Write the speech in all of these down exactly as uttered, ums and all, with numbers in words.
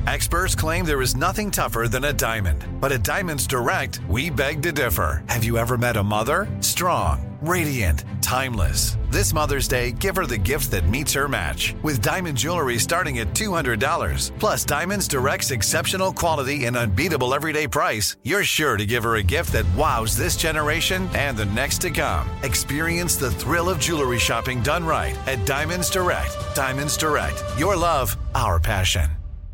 Experts claim there is nothing tougher than a diamond. But at Diamonds Direct, we beg to differ. Have you ever met a mother? Strong, radiant, timeless. This Mother's Day, give her the gift that meets her match. With diamond jewelry starting at two hundred dollars. Plus Diamonds Direct's exceptional quality and unbeatable everyday price, you're sure to give her a gift that wows this generation and the next to come. Experience the thrill of jewelry shopping done right at Diamonds Direct. Diamonds Direct. Your love, our passion.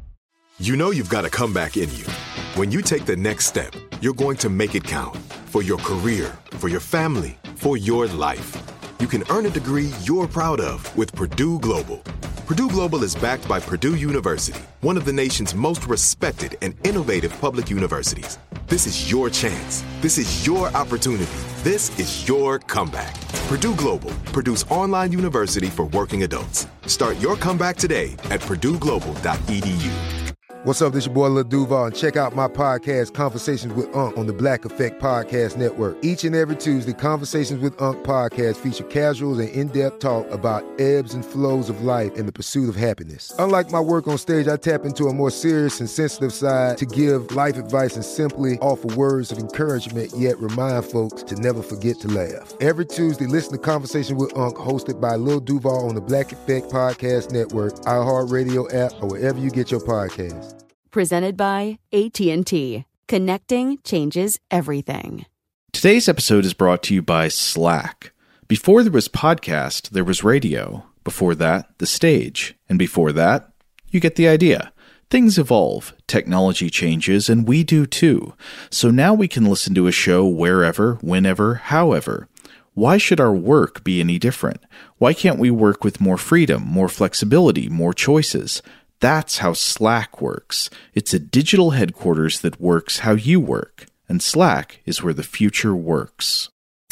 You know you've got a comeback in you. When you take the next step, you're going to make it count. For your career, for your family, for your life. You can earn a degree you're proud of with Purdue Global. Purdue Global is backed by Purdue University, one of the nation's most respected and innovative public universities. This is your chance. This is your opportunity. This is your comeback. Purdue Global, Purdue's online university for working adults. Start your comeback today at purdue global dot e d u. What's up, this your boy Lil Duval, and check out my podcast, Conversations with Unc, on the Black Effect Podcast Network. Each and every Tuesday, Conversations with Unc podcast feature casuals and in-depth talk about ebbs and flows of life and the pursuit of happiness. Unlike my work on stage, I tap into a more serious and sensitive side to give life advice and simply offer words of encouragement, yet remind folks to never forget to laugh. Every Tuesday, listen to Conversations with Unc, hosted by Lil Duval on the Black Effect Podcast Network, iHeartRadio app, or wherever you get your podcasts. Presented by A T and T. Connecting changes everything. Today's episode is brought to you by Slack. Before there was podcast, there was radio. Before that, the stage. And before that, you get the idea. Things evolve, technology changes, and we do too. So now we can listen to a show wherever, whenever, however. Why should our work be any different? Why can't we work with more freedom, more flexibility, more choices? That's how Slack works. It's a digital headquarters that works how you work. And Slack is where the future works.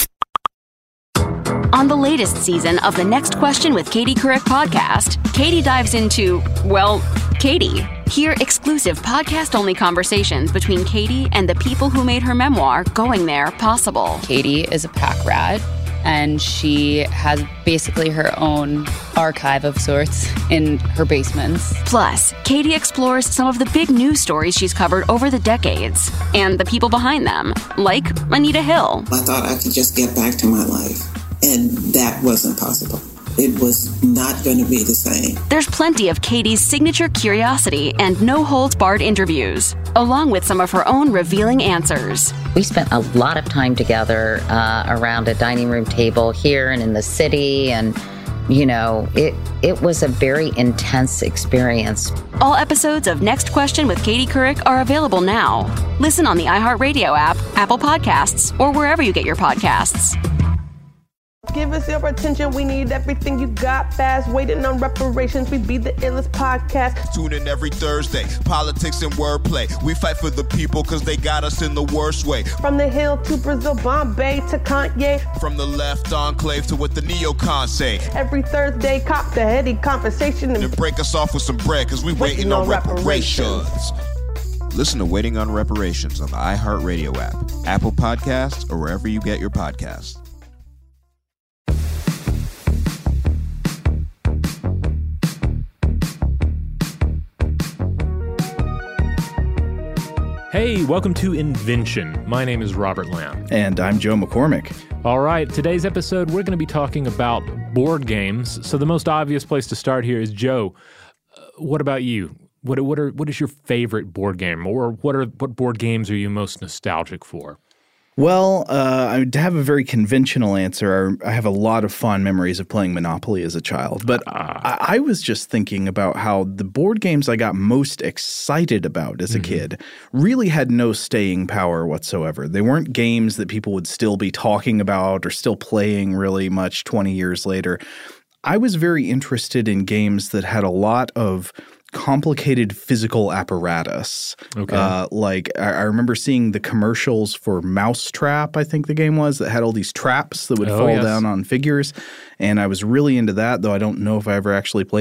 On the latest season of the Next Question with Katie Couric podcast, Katie dives into, well, Katie. Hear exclusive podcast-only conversations between Katie and the people who made her memoir, Going There, possible. Katie is a pack rat, and she has basically her own archive of sorts in her basements. Plus, Katie explores some of the big news stories she's covered over the decades and the people behind them, like Anita Hill. I thought I could just get back to my life, and that wasn't possible. It was not going to be the same. There's plenty of Katie's signature curiosity and no-holds-barred interviews, along with some of her own revealing answers. We spent a lot of time together uh, around a dining room table here and in the city, and, you know, it it was a very intense experience. All episodes of Next Question with Katie Couric are available now. Listen on the iHeartRadio app, Apple Podcasts, or wherever you get your podcasts. Give us your attention, we need everything you got fast. Waiting on reparations, we be the illest podcast. Tune in every Thursday, politics and wordplay. We fight for the people cause they got us in the worst way. From the Hill to Brazil, Bombay to Kanye. From the left enclave to what the neocons say. Every Thursday, cop the heady conversation. And then break us off with some bread cause we waiting, waiting on, on reparations. reparations. Listen to Waiting on Reparations on the iHeartRadio app, Apple Podcasts, or wherever you get your podcasts. Hey, welcome to Invention. My name is Robert Lamb. And I'm Joe McCormick. All right, today's episode, we're going to be talking about board games. So the most obvious place to start here is, Joe, uh, what about you? What what are what is your favorite board game? Or what are what board games are you most nostalgic for? Well, uh, I would have a very conventional answer. I have a lot of fond memories of playing Monopoly as a child. But uh, I, I was just thinking about how the board games I got most excited about as a mm-hmm. kid really had no staying power whatsoever. They weren't games that people would still be talking about or still playing really much twenty years later. I was very interested in games that had a lot of complicated physical apparatus. Okay. Uh, like I, I remember seeing the commercials for Mousetrap, I think the game was, that had all these traps that would oh, fall yes. down on figures. And I was really into that, though I don't know if I ever actually played it.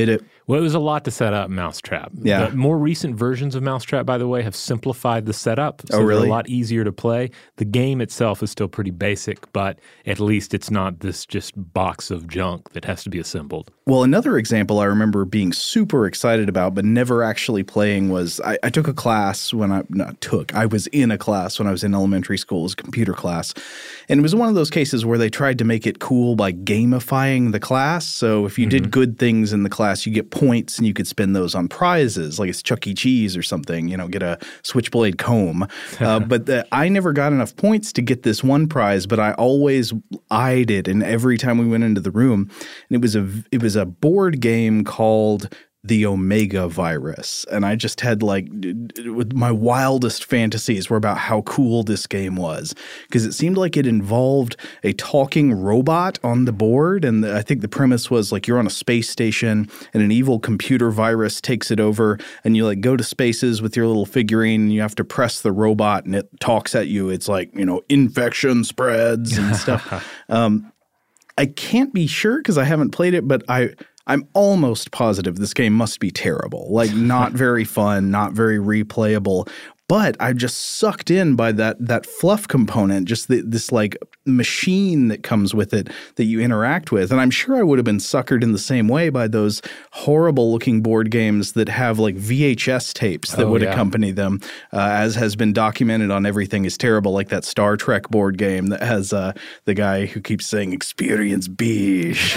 Well, it was a lot to set up Mousetrap. Yeah. The more recent versions of Mousetrap, by the way, have simplified the setup. So oh, really? They're a lot easier to play. The game itself is still pretty basic, but at least it's not this just box of junk that has to be assembled. Well, another example I remember being super excited about but never actually playing was I, I took a class when I – not took. I was in a class when I was in elementary school. It was a computer class. And it was one of those cases where they tried to make it cool by gamifying the class. So if you mm-hmm. did good things in the class, you get points and you could spend those on prizes, like it's Chuck E. Cheese or something, you know, get a switchblade comb. Uh, but the, I never got enough points to get this one prize, but I always eyed it. And every time we went into the room, and it was a it was a board game called The Omega Virus. And I just had like – my wildest fantasies were about how cool this game was because it seemed like it involved a talking robot on the board. And the, I think the premise was like you're on a space station and an evil computer virus takes it over and you like go to spaces with your little figurine and you have to press the robot and it talks at you. It's like, you know, infection spreads and stuff. um, I can't be sure because I haven't played it, but I – I'm almost positive this game must be terrible, like not very fun, not very replayable. But I'm just sucked in by that that fluff component, just the, this like machine that comes with it that you interact with. And I'm sure I would have been suckered in the same way by those horrible looking board games that have like V H S tapes that oh, would yeah. accompany them, uh, as has been documented on Everything is Terrible, like that Star Trek board game that has uh, the guy who keeps saying experience beige.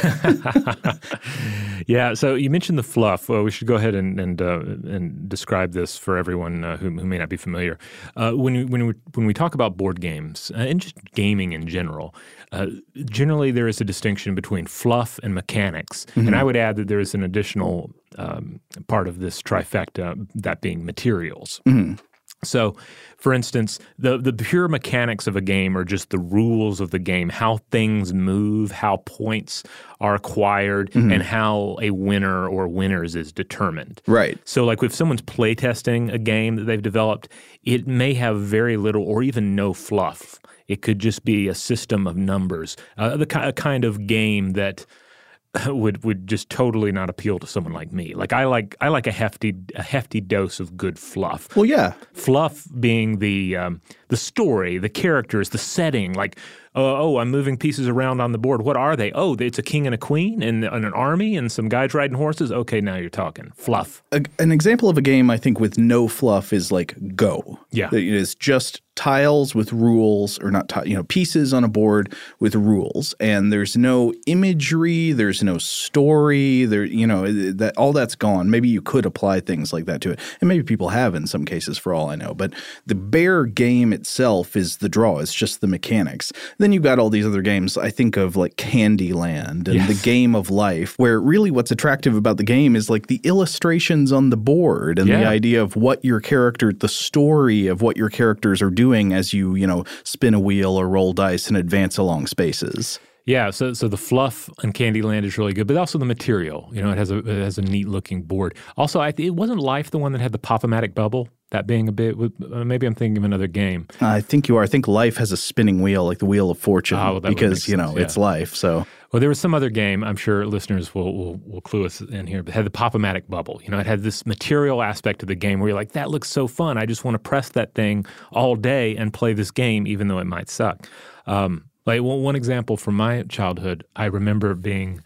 Yeah, so you mentioned the fluff. Well, we should go ahead and and, uh, and describe this for everyone uh, who, who may not be familiar. Uh, when, we, when, we, when we talk about board games uh, and just gaming in general, uh, generally there is a distinction between fluff and mechanics. Mm-hmm. And I would add that there is an additional um, part of this trifecta, that being materials. Mm-hmm. So, for instance, the, the pure mechanics of a game are just the rules of the game, how things move, how points are acquired, mm-hmm. and how a winner or winners is determined. Right. So, like if someone's playtesting a game that they've developed, it may have very little or even no fluff. It could just be a system of numbers, uh, the ki- a kind of game that would would just totally not appeal to someone like me. Like I like I like a hefty a hefty dose of good fluff. Well, yeah, fluff being the um, the story, the characters, the setting. Like oh, oh, I'm moving pieces around on the board. What are they? Oh, it's a king and a queen and, and an army and some guys riding horses. Okay, now you're talking fluff. A, an example of a game I think with no fluff is like Go. Yeah, it is just tiles with rules, or not, t- you know, pieces on a board with rules, and there's no imagery, there's no story, there, you know, that all that's gone. Maybe you could apply things like that to it, and maybe people have in some cases, for all I know. But the bare game itself is the draw; it's just the mechanics. Then you've got all these other games. I think of like Candyland and yes. the Game of Life, where really what's attractive about the game is like the illustrations on the board and yeah. the idea of what your character, the story of what your characters are doing. doing as you, you know, spin a wheel or roll dice and advance along spaces. Yeah, so so the fluff on Candyland is really good, but also the material. You know, it has a it has a neat looking board. Also, I th- it wasn't Life the one that had the Pop-O-Matic bubble. That being a bit, uh, maybe I'm thinking of another game. I think you are. I think Life has a spinning wheel, like the Wheel of Fortune, oh, well, because you know sense, yeah. it's Life. So. Well, there was some other game, I'm sure listeners will, will will clue us in here, but had the Pop-O-Matic bubble. You know, it had this material aspect of the game where you're like, that looks so fun. I just want to press that thing all day and play this game, even though it might suck. Um, like well, one example from my childhood, I remember being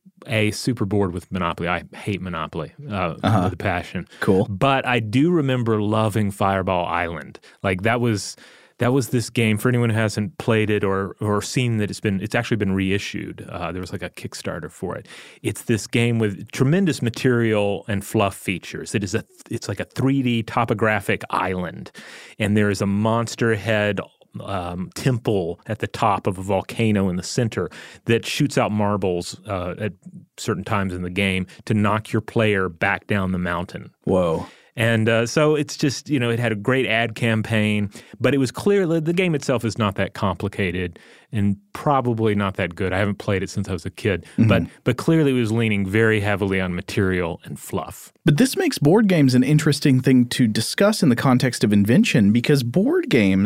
a super bored with Monopoly. I hate Monopoly uh, uh-huh. with a passion. Cool. But I do remember loving Fireball Island. Like that was... That was this game, for anyone who hasn't played it or or seen that it's been it's actually been reissued. Uh, there was like a Kickstarter for it. It's this game with tremendous material and fluff features. It is a it's like a three D topographic island, and there is a monster head um, temple at the top of a volcano in the center that shoots out marbles uh, at certain times in the game to knock your player back down the mountain. Whoa. And uh, so it's just, you know, it had a great ad campaign, but it was clear that the game itself is not that complicated and probably not that good. I haven't played it since I was a kid, mm-hmm. but but clearly it was leaning very heavily on material and fluff. But this makes board games an interesting thing to discuss in the context of invention, because board games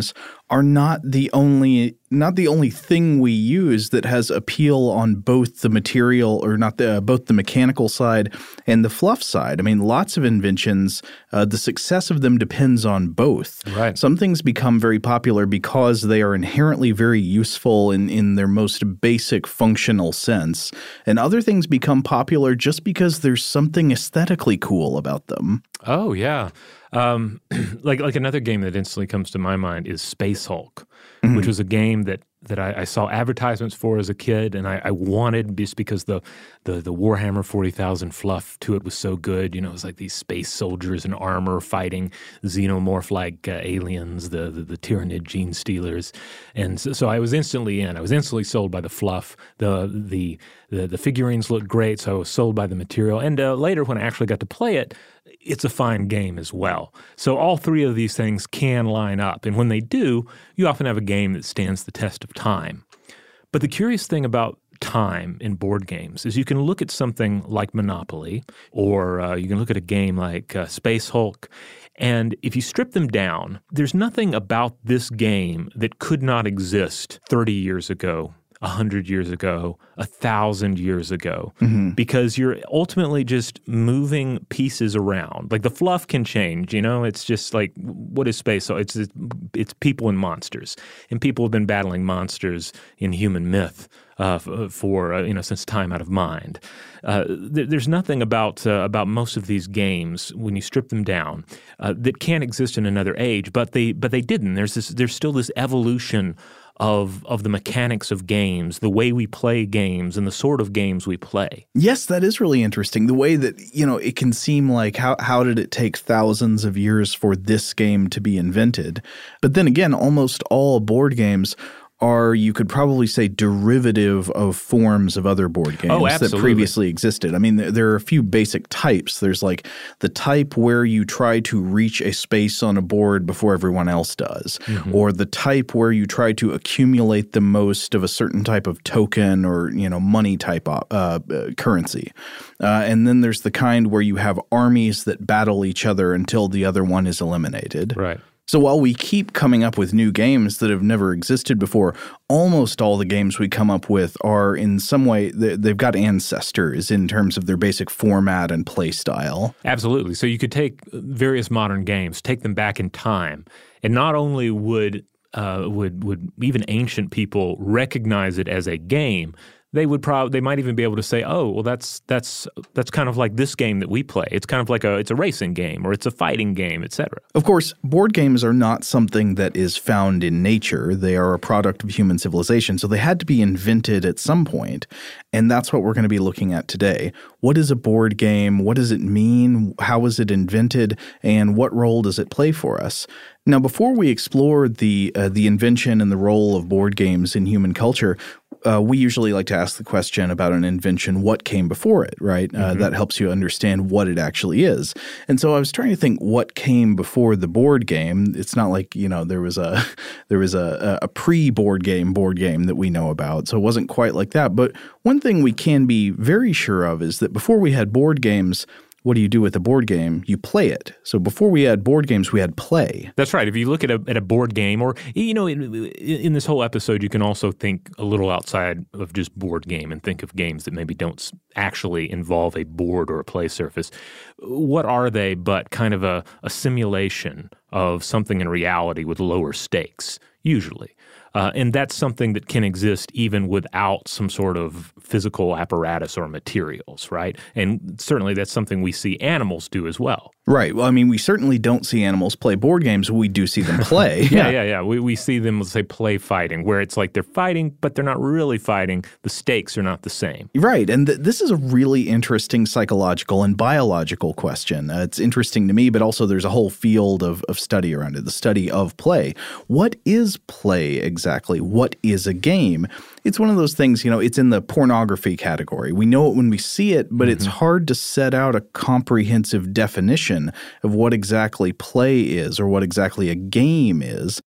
are not the only not the only thing we use that has appeal on both the material or not the uh, both the mechanical side and the fluff side. I mean, lots of inventions, uh, the success of them depends on both. Right. Some things become very popular because they are inherently very useful in, in their most basic functional sense, and other things become popular just because there's something aesthetically cool about them. Oh, yeah. Um, like like another game that instantly comes to my mind is Space Hulk, mm-hmm. which was a game that that I, I saw advertisements for as a kid, and I, I wanted just because the the the Warhammer forty thousand fluff to it was so good. You know, it was like these space soldiers in armor fighting xenomorph-like uh, aliens, the, the the Tyranid gene stealers, and so, so I was instantly in. I was instantly sold by the fluff. The the the, the figurines looked great, so I was sold by the material. And uh, later, when I actually got to play it, it's a fine game as well. So all three of these things can line up. And when they do, you often have a game that stands the test of time. But the curious thing about time in board games is you can look at something like Monopoly, or uh, you can look at a game like uh, Space Hulk, and if you strip them down, there's nothing about this game that could not exist thirty years ago, one hundred years ago, one thousand years ago, mm-hmm. because you're ultimately just moving pieces around. Like the fluff can change, you know? It's just like, what is space? So it's it's people and monsters. And people have been battling monsters in human myth uh, for, uh, you know, since time out of mind. Uh, th- there's nothing about uh, about most of these games, when you strip them down, uh, that can't exist in another age, but they but they didn't. There's this there's still this evolution of of the mechanics of games, the way we play games, and the sort of games we play. Yes, that is really interesting. The way that, you know, it can seem like how how did it take thousands of years for this game to be invented? But then again, almost all board games are, you could probably say, derivative of forms of other board games oh, that previously existed. I mean, there, there are a few basic types. There's like the type where you try to reach a space on a board before everyone else does, mm-hmm. or the type where you try to accumulate the most of a certain type of token or, you know, money type uh, uh, currency. Uh, and then there's the kind where you have armies that battle each other until the other one is eliminated. Right. So while we keep coming up with new games that have never existed before, almost all the games we come up with are in some way, they've got ancestors in terms of their basic format and play style. Absolutely. So you could take various modern games, take them back in time, and not only would uh, would would even ancient people recognize it as a game, they would probably they might even be able to say, oh, well, that's that's that's kind of like this game that we play. It's kind of like a it's a racing game, or it's a fighting game, et cetera. Of course, board games are not something that is found in nature. They are a product of human civilization, so they had to be invented at some point, and that's what we're going to be looking at today. What is a board game? What does it mean? How was it invented? And what role does it play for us? Now, before we explore the uh, the invention and the role of board games in human culture, uh, we usually like to ask the question about an invention, what came before it, right? Uh, mm-hmm. That helps you understand what it actually is. And so I was trying to think what came before the board game. It's not like, you know, there was a there was a, a pre-board game board game that we know about, so it wasn't quite like that. But one thing we can be very sure of is that before we had board games, what do you do with a board game? You play it. So before we had board games, we had play. That's right. If you look at a at a board game, or, you know, in, in this whole episode, you can also think a little outside of just board game and think of games that maybe don't actually involve a board or a play surface. What are they but kind of a, a simulation of something in reality with lower stakes, usually? Uh, and that's something that can exist even without some sort of physical apparatus or materials, right? And certainly that's something we see animals do as well. Right. Well, I mean, we certainly don't see animals play board games. We do see them play. yeah, yeah, yeah. We we see them, let's say, play fighting, where it's like they're fighting, but they're not really fighting. The stakes are not the same. Right. And th- this is a really interesting psychological and biological question. Uh, it's interesting to me, but also there's a whole field of, of study around it, the study of play. What is play exactly? What is a game? It's one of those things, you know, it's in the pornography category. We know it when we see it, but mm-hmm. it's hard to set out a comprehensive definition of what exactly play is or what exactly a game is.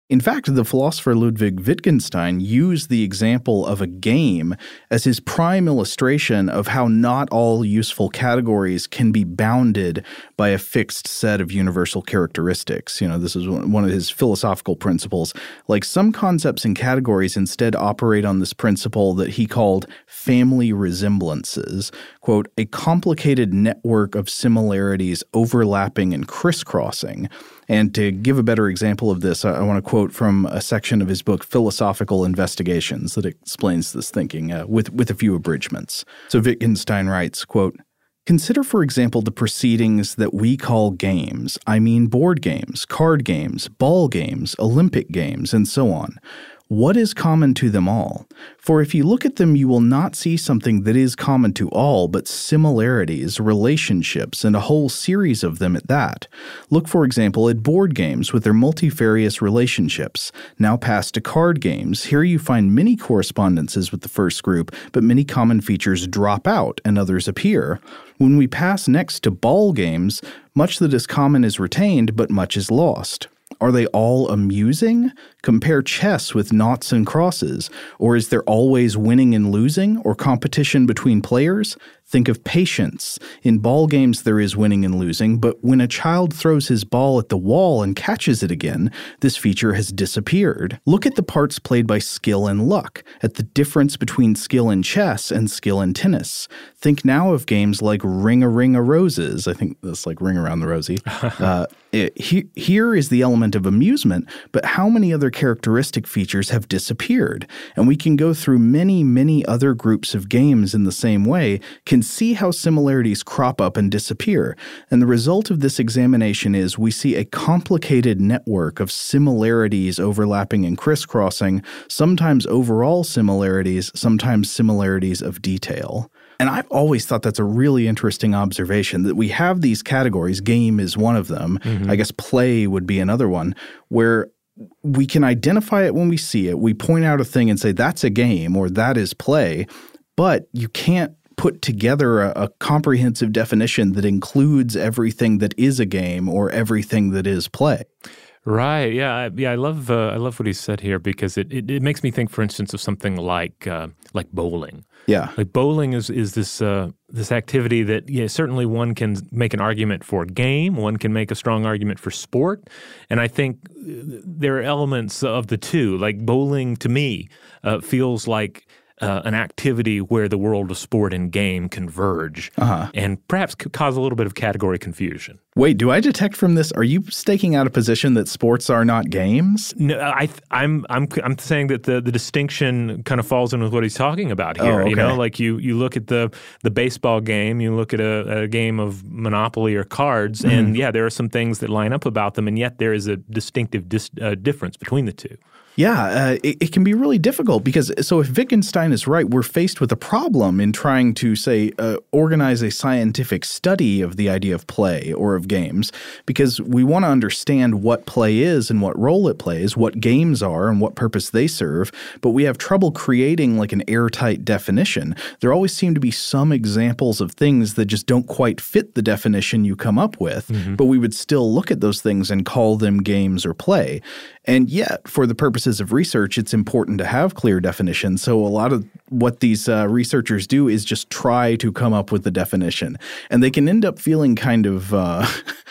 In fact, the philosopher Ludwig Wittgenstein used the example of a game as his prime illustration of how not all useful categories can be bounded by a fixed set of universal characteristics. You know, this is one of his philosophical principles. Like, some concepts and categories instead operate on this principle that he called family resemblances, quote, a complicated network of similarities overlapping and crisscrossing. And to give a better example of this, I want to quote from a section of his book, Philosophical Investigations, that explains this thinking uh, with, with a few abridgments. So Wittgenstein writes, quote, consider, for example, the proceedings that we call games. I mean board games, card games, ball games, Olympic games, and so on. What is common to them all? For if you look at them, you will not see something that is common to all, but similarities, relationships, and a whole series of them at that. Look, for example, at board games with their multifarious relationships. Now pass to card games. Here you find many correspondences with the first group, but many common features drop out and others appear. When we pass next to ball games, much that is common is retained, but much is lost. Are they all amusing? Compare chess with noughts and crosses. Or is there always winning and losing, or competition between players? Think of patience. In ball games there is winning and losing, but when a child throws his ball at the wall and catches it again, this feature has disappeared. Look at the parts played by skill and luck, at the difference between skill in chess and skill in tennis. Think now of games like Ring-a-Ring-a-Roses. I think that's like Ring Around the Rosie. uh, it, he, here is the element of amusement, but how many other characteristic features have disappeared? And we can go through many, many other groups of games in the same way, can see how similarities crop up and disappear. And the result of this examination is we see a complicated network of similarities overlapping and crisscrossing, sometimes overall similarities, sometimes similarities of detail. And I've always thought that's a really interesting observation, that we have these categories. Game is one of them. Mm-hmm. I guess play would be another one, where we can identify it when we see it. We point out a thing and say, that's a game or that is play, but you can't put together a, a comprehensive definition that includes everything that is a game or everything that is play. Right. Yeah. I, yeah. I love. Uh, I love what he said here, because it, it, it makes me think, for instance, of something like uh, like bowling. Yeah. Like bowling is is this uh, this activity that, yeah, certainly one can make an argument for game, one can make a strong argument for sport, and I think there are elements of the two. Like bowling, to me, uh, feels like Uh, an activity where the world of sport and game converge, uh-huh. and perhaps could cause a little bit of category confusion. Wait, do I detect from this? Are you staking out a position that sports are not games? No, I, I'm, I'm, I'm saying that the, the distinction kind of falls in with what he's talking about here. Oh, okay. You know, like you, you look at the the baseball game, you look at a, a game of Monopoly or cards, mm-hmm. and yeah, there are some things that line up about them, and yet there is a distinctive dis, uh, difference between the two. Yeah, uh, it, it can be really difficult because, so if Wittgenstein is right, we're faced with a problem in trying to, say, uh, organize a scientific study of the idea of play or of games, because we want to understand what play is and what role it plays, what games are and what purpose they serve, but we have trouble creating like an airtight definition. There always seem to be some examples of things that just don't quite fit the definition you come up with, mm-hmm. but we would still look at those things and call them games or play. And yet, for the purposes of research, it's important to have clear definitions. So a lot of what these uh, researchers do is just try to come up with the definition. And they can end up feeling kind of, uh,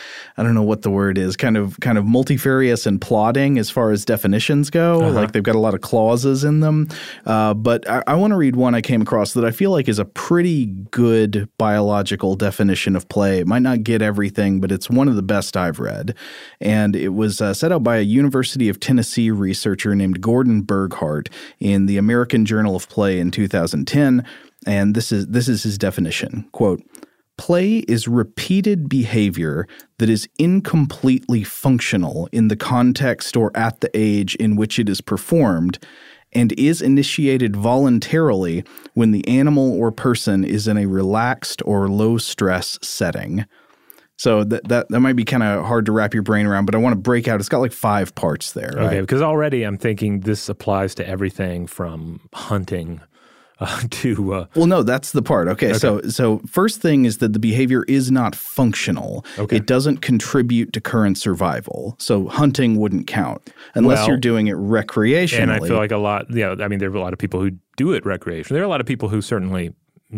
I don't know what the word is, kind of kind of multifarious and plodding as far as definitions go. Uh-huh. Like they've got a lot of clauses in them. Uh, but I, I want to read one I came across that I feel like is a pretty good biological definition of play. It might not get everything, but it's one of the best I've read. And it was uh, set out by a University of Tennessee researcher named Gordon Burghardt in the American Journal of Play in two thousand ten, and this is this is his definition. Quote, play is repeated behavior that is incompletely functional in the context or at the age in which it is performed, and is initiated voluntarily when the animal or person is in a relaxed or low-stress setting. So that, that that might be kind of hard to wrap your brain around, but I want to break out. It's got like five parts there. Okay, right? Because already I'm thinking this applies to everything from hunting uh, to. Uh, well, no, that's the part. Okay, okay, so so first thing is that the behavior is not functional. Okay. It doesn't contribute to current survival. So hunting wouldn't count unless well, you're doing it recreationally. And I feel like a lot, yeah, I mean, there are a lot of people who do it recreationally. There are a lot of people who certainly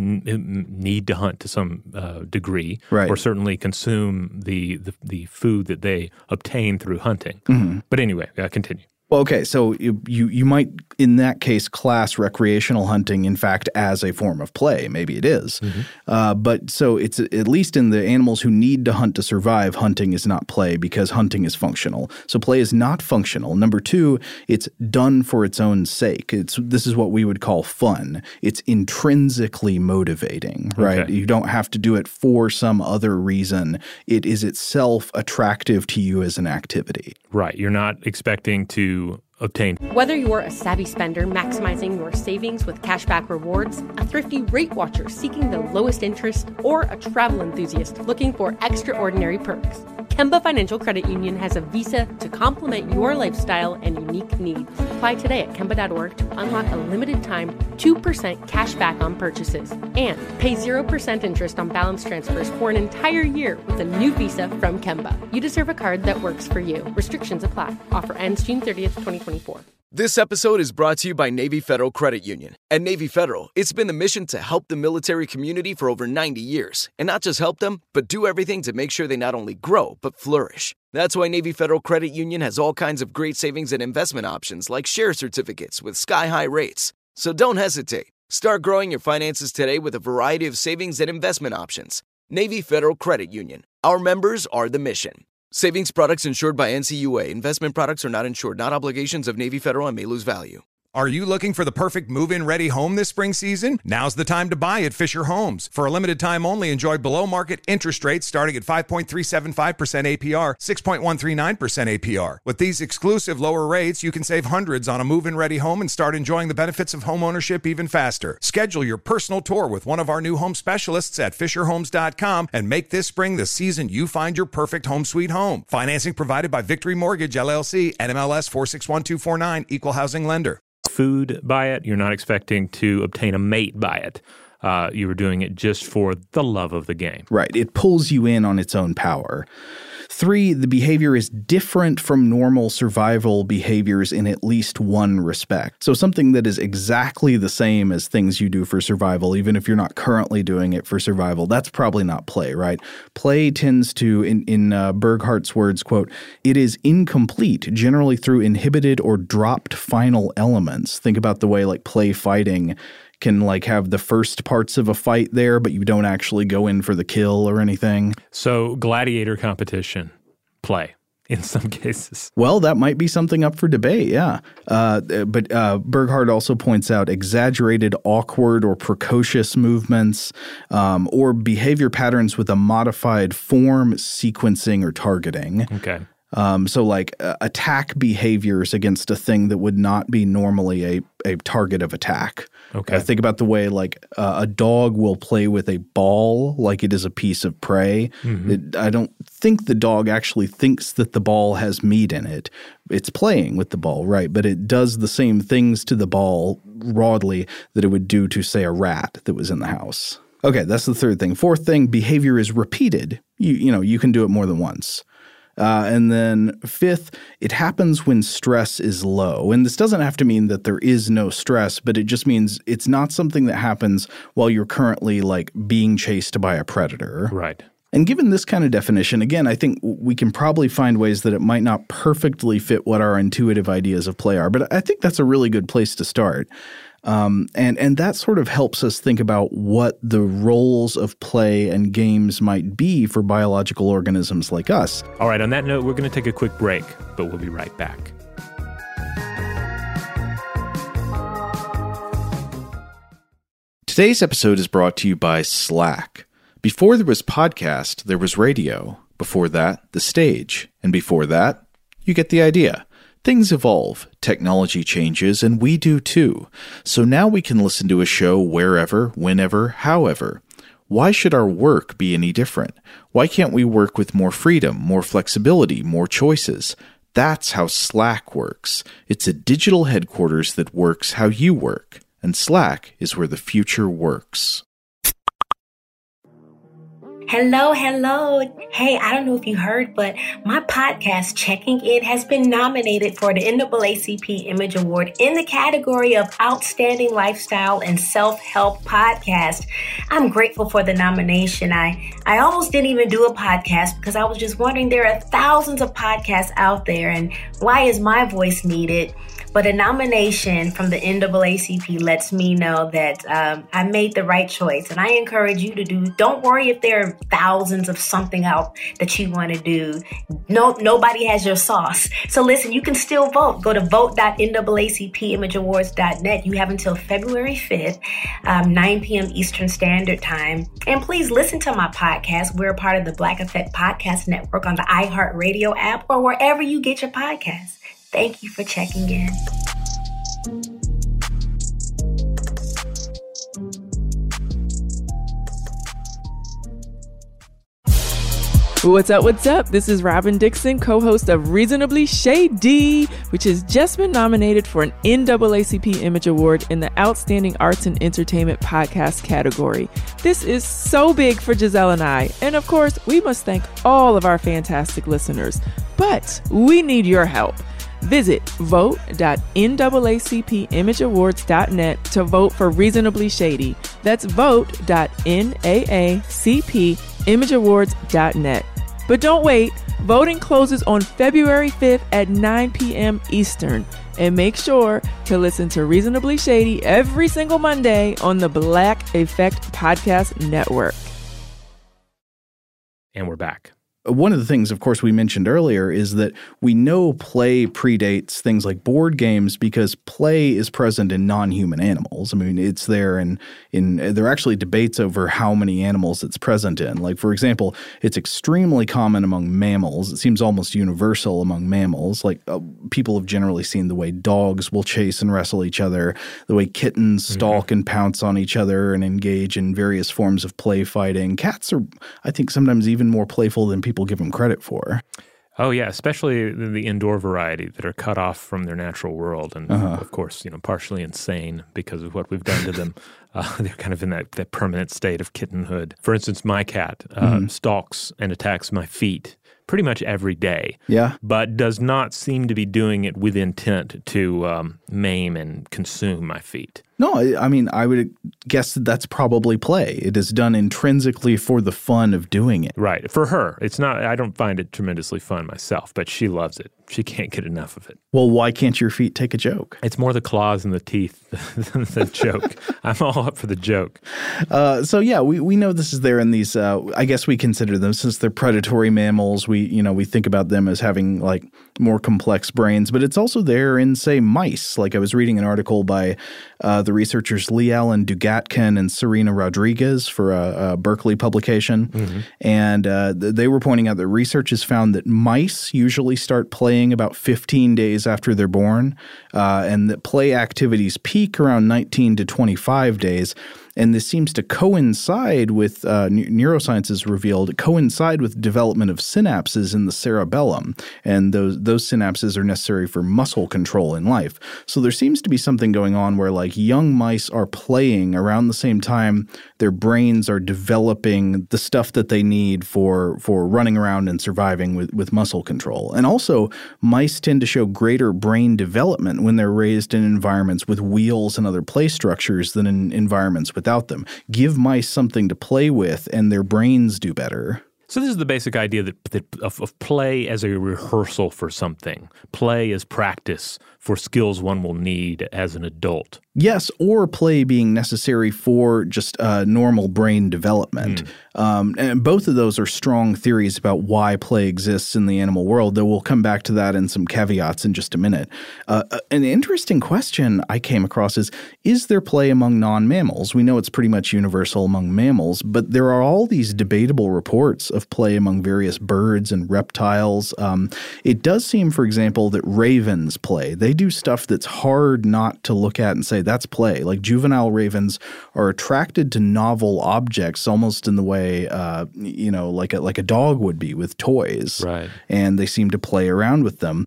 n- need to hunt to some uh, degree, right. or certainly consume the, the, the food that they obtain through hunting. Mm-hmm. But anyway, uh, continue. Well, okay, so you, you you might, in that case, class recreational hunting, in fact, as a form of play. Maybe it is. Mm-hmm. Uh, but so it's at least in the animals who need to hunt to survive, hunting is not play because hunting is functional. So play is not functional. Number two, it's done for its own sake. It's This is what we would call fun. It's intrinsically motivating, right? Okay. You don't have to do it for some other reason. It is itself attractive to you as an activity. Right. You're not expecting to obtain. Whether you're a savvy spender maximizing your savings with cashback rewards, a thrifty rate watcher seeking the lowest interest, or a travel enthusiast looking for extraordinary perks, Kemba Financial Credit Union has a visa to complement your lifestyle and unique needs. Apply today at Kemba dot org to unlock a limited time two percent cash back on purchases and pay zero percent interest on balance transfers for an entire year with a new visa from Kemba. You deserve a card that works for you. Restrictions apply. Offer ends June thirtieth, twenty twenty-four. This episode is brought to you by Navy Federal Credit Union. At Navy Federal, it's been the mission to help the military community for over ninety years. And not just help them, but do everything to make sure they not only grow, but flourish. That's why Navy Federal Credit Union has all kinds of great savings and investment options like share certificates with sky-high rates. So don't hesitate. Start growing your finances today with a variety of savings and investment options. Navy Federal Credit Union. Our members are the mission. Savings products insured by N C U A. Investment products are not insured, not obligations of Navy Federal and may lose value. Are you looking for the perfect move-in ready home this spring season? Now's the time to buy at Fisher Homes. For a limited time only, enjoy below-market interest rates starting at five point three seven five percent A P R, six point one three nine percent A P R. With these exclusive lower rates, you can save hundreds on a move-in ready home and start enjoying the benefits of home ownership even faster. Schedule your personal tour with one of our new home specialists at fisher homes dot com and make this spring the season you find your perfect home sweet home. Financing provided by Victory Mortgage, L L C, N M L S four six one two four nine, Equal Housing Lender. Food by it. You're not expecting to obtain a mate by it. Uh, you were doing it just for the love of the game. Right. It pulls you in on its own power. Three, the behavior is different from normal survival behaviors in at least one respect. So something that is exactly the same as things you do for survival, even if you're not currently doing it for survival, that's probably not play, right? Play tends to, in, in uh, Burghart's words, quote, it is incomplete, generally through inhibited or dropped final elements. Think about the way like play fighting can like have the first parts of a fight there, but you don't actually go in for the kill or anything. So gladiator competition, play in some cases. Well, that might be something up for debate, yeah. Uh, but uh, Burghart also points out exaggerated, awkward, or precocious movements um, or behavior patterns with a modified form, sequencing, or targeting. Okay. Um, so like uh, attack behaviors against a thing that would not be normally a, a target of attack. Okay. Uh, think about the way like uh, a dog will play with a ball like it is a piece of prey. Mm-hmm. It, I don't think the dog actually thinks that the ball has meat in it. It's playing with the ball, right? But it does the same things to the ball broadly that it would do to, say, a rat that was in the house. Okay, that's the third thing. Fourth thing, behavior is repeated. You, you know, you can do it more than once. Uh, and then fifth, it happens when stress is low. And this doesn't have to mean that there is no stress, but it just means it's not something that happens while you're currently like being chased by a predator. Right. And given this kind of definition, again, I think we can probably find ways that it might not perfectly fit what our intuitive ideas of play are. But I think that's a really good place to start. Um, and, and that sort of helps us think about what the roles of play and games might be for biological organisms like us. All right, on that note, we're going to take a quick break, but we'll be right back. Today's episode is brought to you by Slack. Before there was podcast, there was radio. Before that, the stage. And before that, you get the idea. Things evolve, technology changes, and we do too. So now we can listen to a show wherever, whenever, however. Why should our work be any different? Why can't we work with more freedom, more flexibility, more choices? That's how Slack works. It's a digital headquarters that works how you work. and Slack is where the future works. Hello, hello. Hey, I don't know if you heard, but my podcast, Checking In, has been nominated for the N double A C P Image Award in the category of Outstanding Lifestyle and Self-Help Podcast. I'm grateful for the nomination. I, I almost didn't even do a podcast because I was just wondering, there are thousands of podcasts out there, and why is my voice needed? But a nomination from the N double A C P lets me know that um, I made the right choice. And I encourage you to do. Don't worry if there are thousands of something out that you want to do. No, nobody has your sauce. So listen, you can still vote. Go to vote dot N double A C P image awards dot net. You have until February fifth, um, nine p.m. Eastern Standard Time. And please listen to my podcast. We're a part of the Black Effect Podcast Network on the iHeartRadio app or wherever you get your podcasts. Thank you for checking in. What's up, what's up? This is Robin Dixon, co-host of Reasonably Shady, which has just been nominated for an N double A C P Image Award in the Outstanding Arts and Entertainment Podcast category. This is so big for Giselle and I, and of course, we must thank all of our fantastic listeners. But we need your help. Visit vote dot N double A C P image awards dot net to vote for Reasonably Shady. That's vote dot N double A C P image awards dot net. But don't wait. Voting closes on February fifth at nine p.m. Eastern. And make sure to listen to Reasonably Shady every single Monday on the Black Effect Podcast Network. And we're back. One of the things, of course, we mentioned earlier is that we know play predates things like board games because play is present in non-human animals. I mean, it's there in, in – there are actually debates over how many animals it's present in. Like, for example, it's extremely common among mammals. It seems almost universal among mammals. Like, uh, people have generally seen the way dogs will chase and wrestle each other, the way kittens stalk mm-hmm. and pounce on each other and engage in various forms of play fighting. Cats are, I think, sometimes even more playful than people people give them credit for. Oh, yeah, especially the, the indoor variety that are cut off from their natural world and, uh-huh. of course, you know, partially insane because of what we've done to them. Uh, they're kind of in that, that permanent state of kittenhood. For instance, my cat uh, mm-hmm. stalks and attacks my feet pretty much every day. Yeah. But does not seem to be doing it with intent to um, maim and consume my feet. No, I mean, I would guess that that's probably play. It is done intrinsically for the fun of doing it. Right. For her. It's not, I don't find it tremendously fun myself, but she loves it. She can't get enough of it. Well, why can't your feet take a joke? It's more the claws and the teeth than the joke. I'm all up for the joke. Uh, so, yeah, we, we know this is there in these, uh, I guess we consider them, since they're predatory mammals, we, you know, we think about them as having like more complex brains, but it's also there in, say, mice. Like I was reading an article by uh, the researchers Lee Allen Dugatkin and Serena Rodriguez for a, a Berkeley publication. Mm-hmm. And uh, they were pointing out that research has found that mice usually start playing about fifteen days after they're born, uh, and that play activities peak around nineteen to twenty-five days. And this seems to coincide with, uh, neuroscience has revealed, coincide with development of synapses in the cerebellum. And those those synapses are necessary for muscle control in life. So there seems to be something going on where like young mice are playing around the same time their brains are developing the stuff that they need for for running around and surviving with, with muscle control. And also mice tend to show greater brain development when they're raised in environments with wheels and other play structures than in environments with without them. Give mice something to play with and their brains do better. So this is the basic idea that, that of, of play as a rehearsal for something. Play as practice for skills one will need as an adult. Yes, or play being necessary for just uh, normal brain development. Mm. Um, and both of those are strong theories about why play exists in the animal world, though we'll come back to that in some caveats in just a minute. Uh, an interesting question I came across is, is there play among non-mammals? We know it's pretty much universal among mammals, but there are all these debatable reports of play among various birds and reptiles. Um, it does seem, for example, that ravens play. They do stuff that's hard not to look at and say, that's play. Like juvenile ravens are attracted to novel objects almost in the way, uh, you know, like a, like a dog would be with toys. Right. And they seem to play around with them.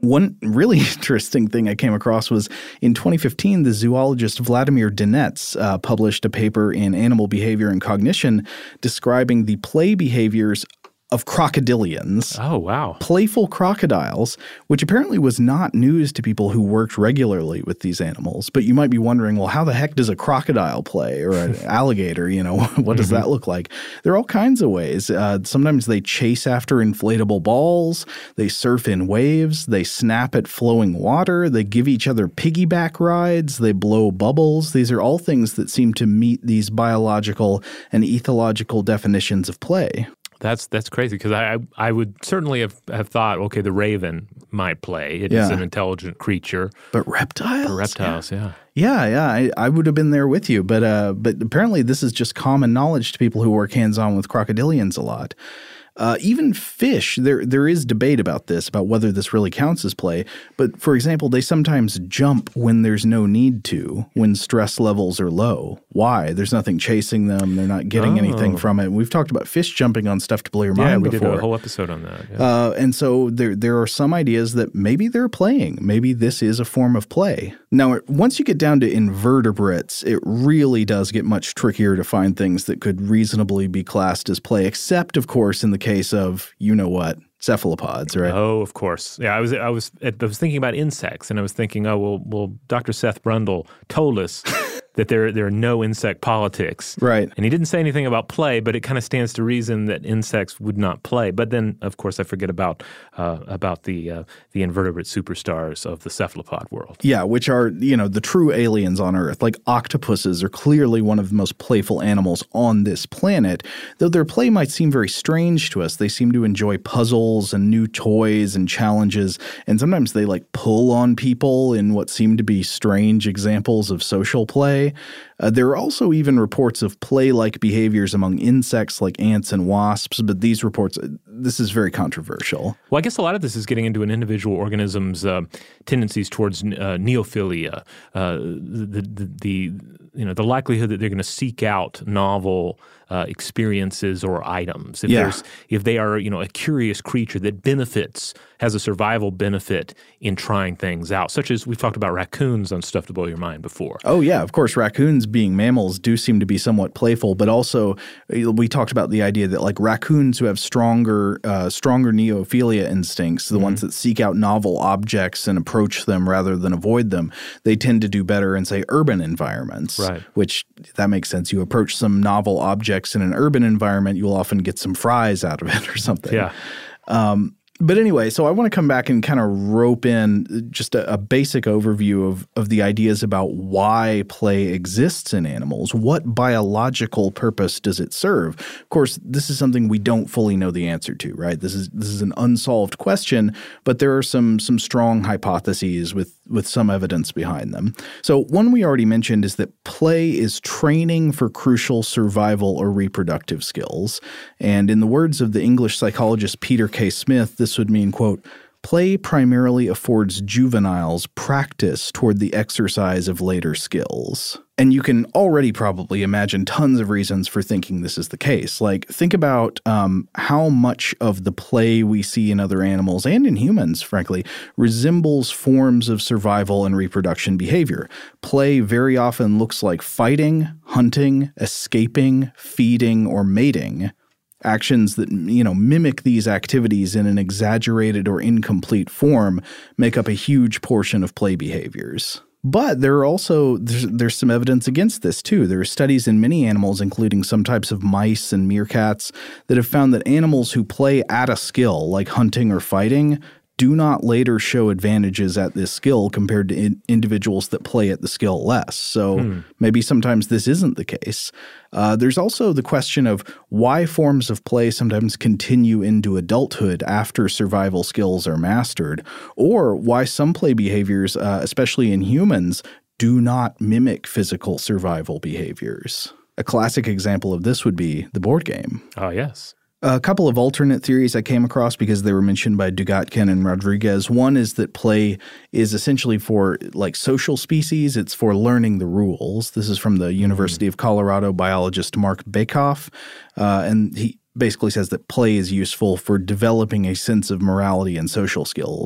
One really interesting thing I came across was in twenty fifteen, the zoologist Vladimir Dinets uh, published a paper in Animal Behavior and Cognition describing the play behaviors of crocodilians. Oh, wow. Playful crocodiles, which apparently was not news to people who worked regularly with these animals. But you might be wondering, well, how the heck does a crocodile play or an alligator? You know, what does mm-hmm. that look like? There are all kinds of ways. Uh, sometimes they chase after inflatable balls. They surf in waves. They snap at flowing water. They give each other piggyback rides. They blow bubbles. These are all things that seem to meet these biological and ethological definitions of play. That's that's crazy because I, I I would certainly have, have thought, okay, the raven might play. It yeah. is an intelligent creature. But reptiles? But reptiles, yeah. Yeah, yeah. I, I would have been there with you. But uh, but apparently this is just common knowledge to people who work hands-on with crocodilians a lot. Uh, even fish, there there is debate about this, about whether this really counts as play. But, for example, they sometimes jump when there's no need to, when stress levels are low. Why? There's nothing chasing them. They're not getting oh. anything from it. We've talked about fish jumping on stuff to blow your yeah, mind we before. did a whole episode on that. Yeah. Uh, and so there there are some ideas that maybe they're playing. Maybe this is a form of play. Now, once you get down to invertebrates, it really does get much trickier to find things that could reasonably be classed as play, except, of course, in the case of, you know what, cephalopods, right? Oh, of course. Yeah, I was I was I was thinking about insects, and I was thinking, oh, well, well, Doctor Seth Brundle told us that there there are no insect politics. Right. And he didn't say anything about play, but it kind of stands to reason that insects would not play. But then, of course, I forget about uh, about the uh, the invertebrate superstars of the cephalopod world. Yeah, which are, you know, the true aliens on Earth. Like octopuses are clearly one of the most playful animals on this planet. Though their play might seem very strange to us, they seem to enjoy puzzles and new toys and challenges, and sometimes they like pull on people in what seem to be strange examples of social play. Uh, there are also even reports of play-like behaviors among insects like ants and wasps, but these reports, this is very controversial. Well, I guess a lot of this is getting into an individual organism's uh, tendencies towards uh, neophilia, uh, the, the, the you know the likelihood that they're going to seek out novel uh, experiences or items. If yeah. there's if they are you know a curious creature that benefits, has a survival benefit in trying things out, such as we've talked about raccoons on Stuff to Blow Your Mind before. Oh yeah, of course, raccoons being mammals do seem to be somewhat playful, but also we talked about the idea that like raccoons who have stronger uh, stronger neophilia instincts, the mm-hmm. ones that seek out novel objects and approach them rather than avoid them, they tend to do better in, say, urban environments. Right. Which that makes sense. You approach some novel objects in an urban environment, you'll often get some fries out of it or something. Yeah. Um, But anyway, so I want to come back and kind of rope in just a, a basic overview of, of the ideas about why play exists in animals. What biological purpose does it serve? Of course, this is something we don't fully know the answer to, right? This is this is an unsolved question, but there are some some strong hypotheses with, with some evidence behind them. So one we already mentioned is that play is training for crucial survival or reproductive skills. And in the words of the English psychologist Peter K. Smith, this would mean, quote, play primarily affords juveniles practice toward the exercise of later skills. And you can already probably imagine tons of reasons for thinking this is the case. Like, think about um, how much of the play we see in other animals and in humans, frankly, resembles forms of survival and reproduction behavior. Play very often looks like fighting, hunting, escaping, feeding, or mating. Actions that, you know, mimic these activities in an exaggerated or incomplete form make up a huge portion of play behaviors. But there are also there's, there's some evidence against this too. There are studies in many animals, including some types of mice and meerkats, that have found that animals who play at a skill, like hunting or fighting, do not later show advantages at this skill compared to in- individuals that play at the skill less. So hmm. maybe sometimes this isn't the case. Uh, there's also the question of why forms of play sometimes continue into adulthood after survival skills are mastered, or why some play behaviors, uh, especially in humans, do not mimic physical survival behaviors. A classic example of this would be the board game. Oh, yes. A couple of alternate theories I came across because they were mentioned by Dugatkin and Rodriguez. One is that play is essentially for like social species. It's for learning the rules. This is from the University of Colorado biologist Mark Bakoff. Uh, and he basically says that play is useful for developing a sense of morality and social skills.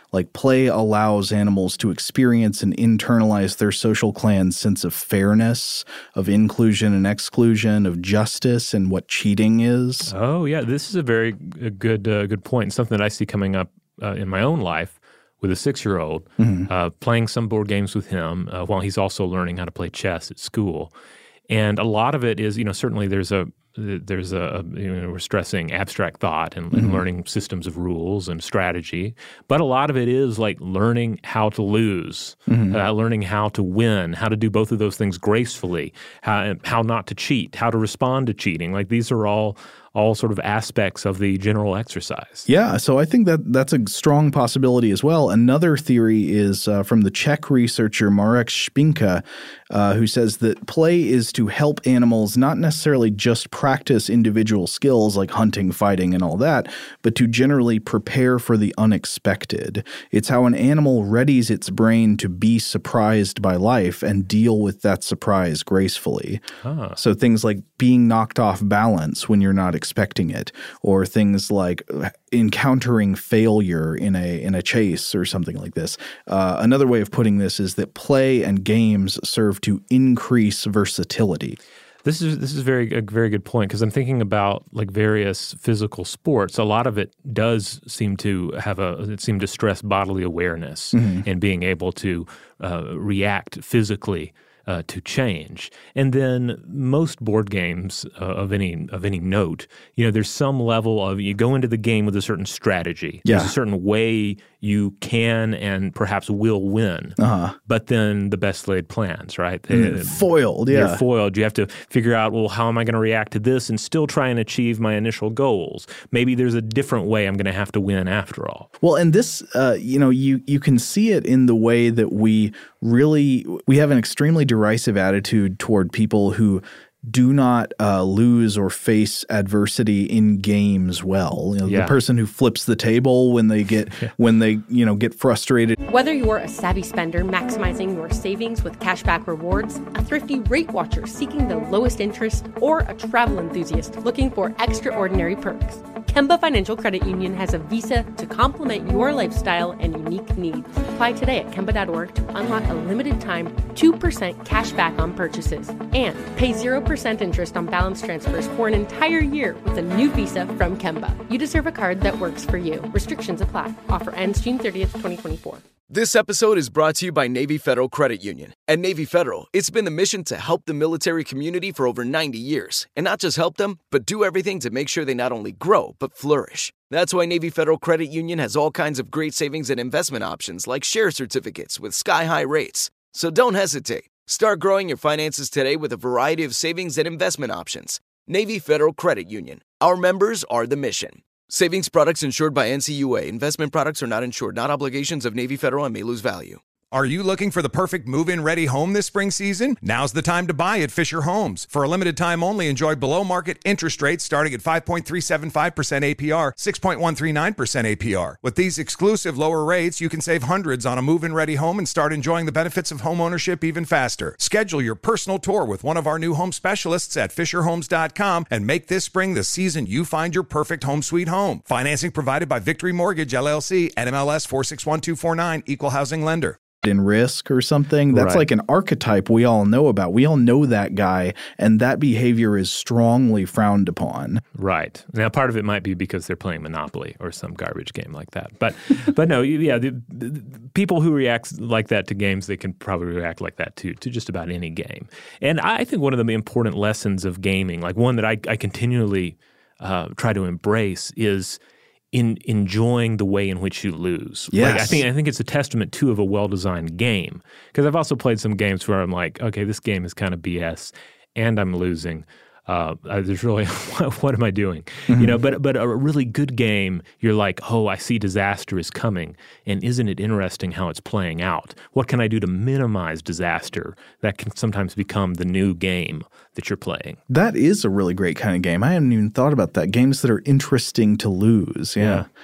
like play allows animals to experience and internalize their social clan's sense of fairness, of inclusion and exclusion, of justice, and what cheating is. Oh, yeah. This is a very a good uh, good point. Something that I see coming up uh, in my own life with a six-year-old, mm-hmm. uh, playing some board games with him uh, while he's also learning how to play chess at school. And a lot of it is, you know, certainly there's a There's a, you know, we're stressing abstract thought and, and mm-hmm. learning systems of rules and strategy. But a lot of it is like learning how to lose, mm-hmm. uh, learning how to win, how to do both of those things gracefully, how, how not to cheat, how to respond to cheating. Like these are all all sort of aspects of the general exercise. Yeah, so I think that that's a strong possibility as well. Another theory is uh, from the Czech researcher Marek Špinka, uh, who says that play is to help animals not necessarily just practice individual skills like hunting, fighting, and all that, but to generally prepare for the unexpected. It's how an animal readies its brain to be surprised by life and deal with that surprise gracefully. Huh. So things like being knocked off balance when you're not expecting it, or things like encountering failure in a in a chase or something like this. Uh, another way of putting this is that play and games serve to increase versatility. This is this is very a very good point, because I'm thinking about like various physical sports. A lot of it does seem to have a it seem to stress bodily awareness mm-hmm. and being able to uh, react physically Uh, to change. And then most board games uh, of any of any note, you know, there's some level of you go into the game with a certain strategy. Yeah. There's a certain way you can and perhaps will win. Uh-huh. But then the best laid plans, right? Mm, They, foiled, yeah. You're foiled. You have to figure out, well, how am I going to react to this and still try and achieve my initial goals? Maybe there's a different way I'm going to have to win after all. Well, and this, uh, you know, you you can see it in the way that we really we have an extremely derisive attitude toward people who do not uh, lose or face adversity in games well. You know, yeah. The person who flips the table when they get yeah. when they you know get frustrated. Whether you're a savvy spender maximizing your savings with cashback rewards, a thrifty rate watcher seeking the lowest interest, or a travel enthusiast looking for extraordinary perks, Kemba Financial Credit Union has a visa to complement your lifestyle and unique needs. Apply today at Kemba dot org to unlock a limited time two percent cash back on purchases and pay zero percent interest on balance transfers for an entire year with a new visa from Kemba. You deserve a card that works for you. Restrictions apply. Offer ends June thirtieth, twenty twenty-four. This episode is brought to you by Navy Federal Credit Union. At Navy Federal, it's been the mission to help the military community for over ninety years. And not just help them, but do everything to make sure they not only grow, but flourish. That's why Navy Federal Credit Union has all kinds of great savings and investment options like share certificates with sky-high rates. So don't hesitate. Start growing your finances today with a variety of savings and investment options. Navy Federal Credit Union. Our members are the mission. Savings products insured by N C U A. Investment products are not insured, not obligations of Navy Federal and may lose value. Are you looking for the perfect move-in ready home this spring season? Now's the time to buy at Fisher Homes. For a limited time only, enjoy below-market interest rates starting at five point three seven five percent A P R, six point one three nine percent A P R. With these exclusive lower rates, you can save hundreds on a move-in ready home and start enjoying the benefits of home ownership even faster. Schedule your personal tour with one of our new home specialists at fisher homes dot com and make this spring the season you find your perfect home sweet home. Financing provided by Victory Mortgage, L L C, N M L S four six one two four nine, Equal Housing Lender. In Risk or something. That's right. Like an archetype we all know about. We all know that guy, and that behavior is strongly frowned upon. Right. Now, part of it might be because they're playing Monopoly or some garbage game like that. But, but no, yeah, the, the people who react like that to games, they can probably react like that to to just about any game. And I think one of the important lessons of gaming, like one that I, I continually uh, try to embrace, is in enjoying the way in which you lose. Yes. Like, I think I think it's a testament too of a well-designed game. Because I've also played some games where I'm like, okay, this game is kind of B S, and I'm losing. Uh, there's really, what am I doing? Mm-hmm. You know, but but a really good game, you're like, oh, I see disaster is coming, and isn't it interesting how it's playing out? What can I do to minimize disaster? That can sometimes become the new game that you're playing. That is a really great kind of game. I hadn't even thought about that. Games that are interesting to lose. Yeah. yeah.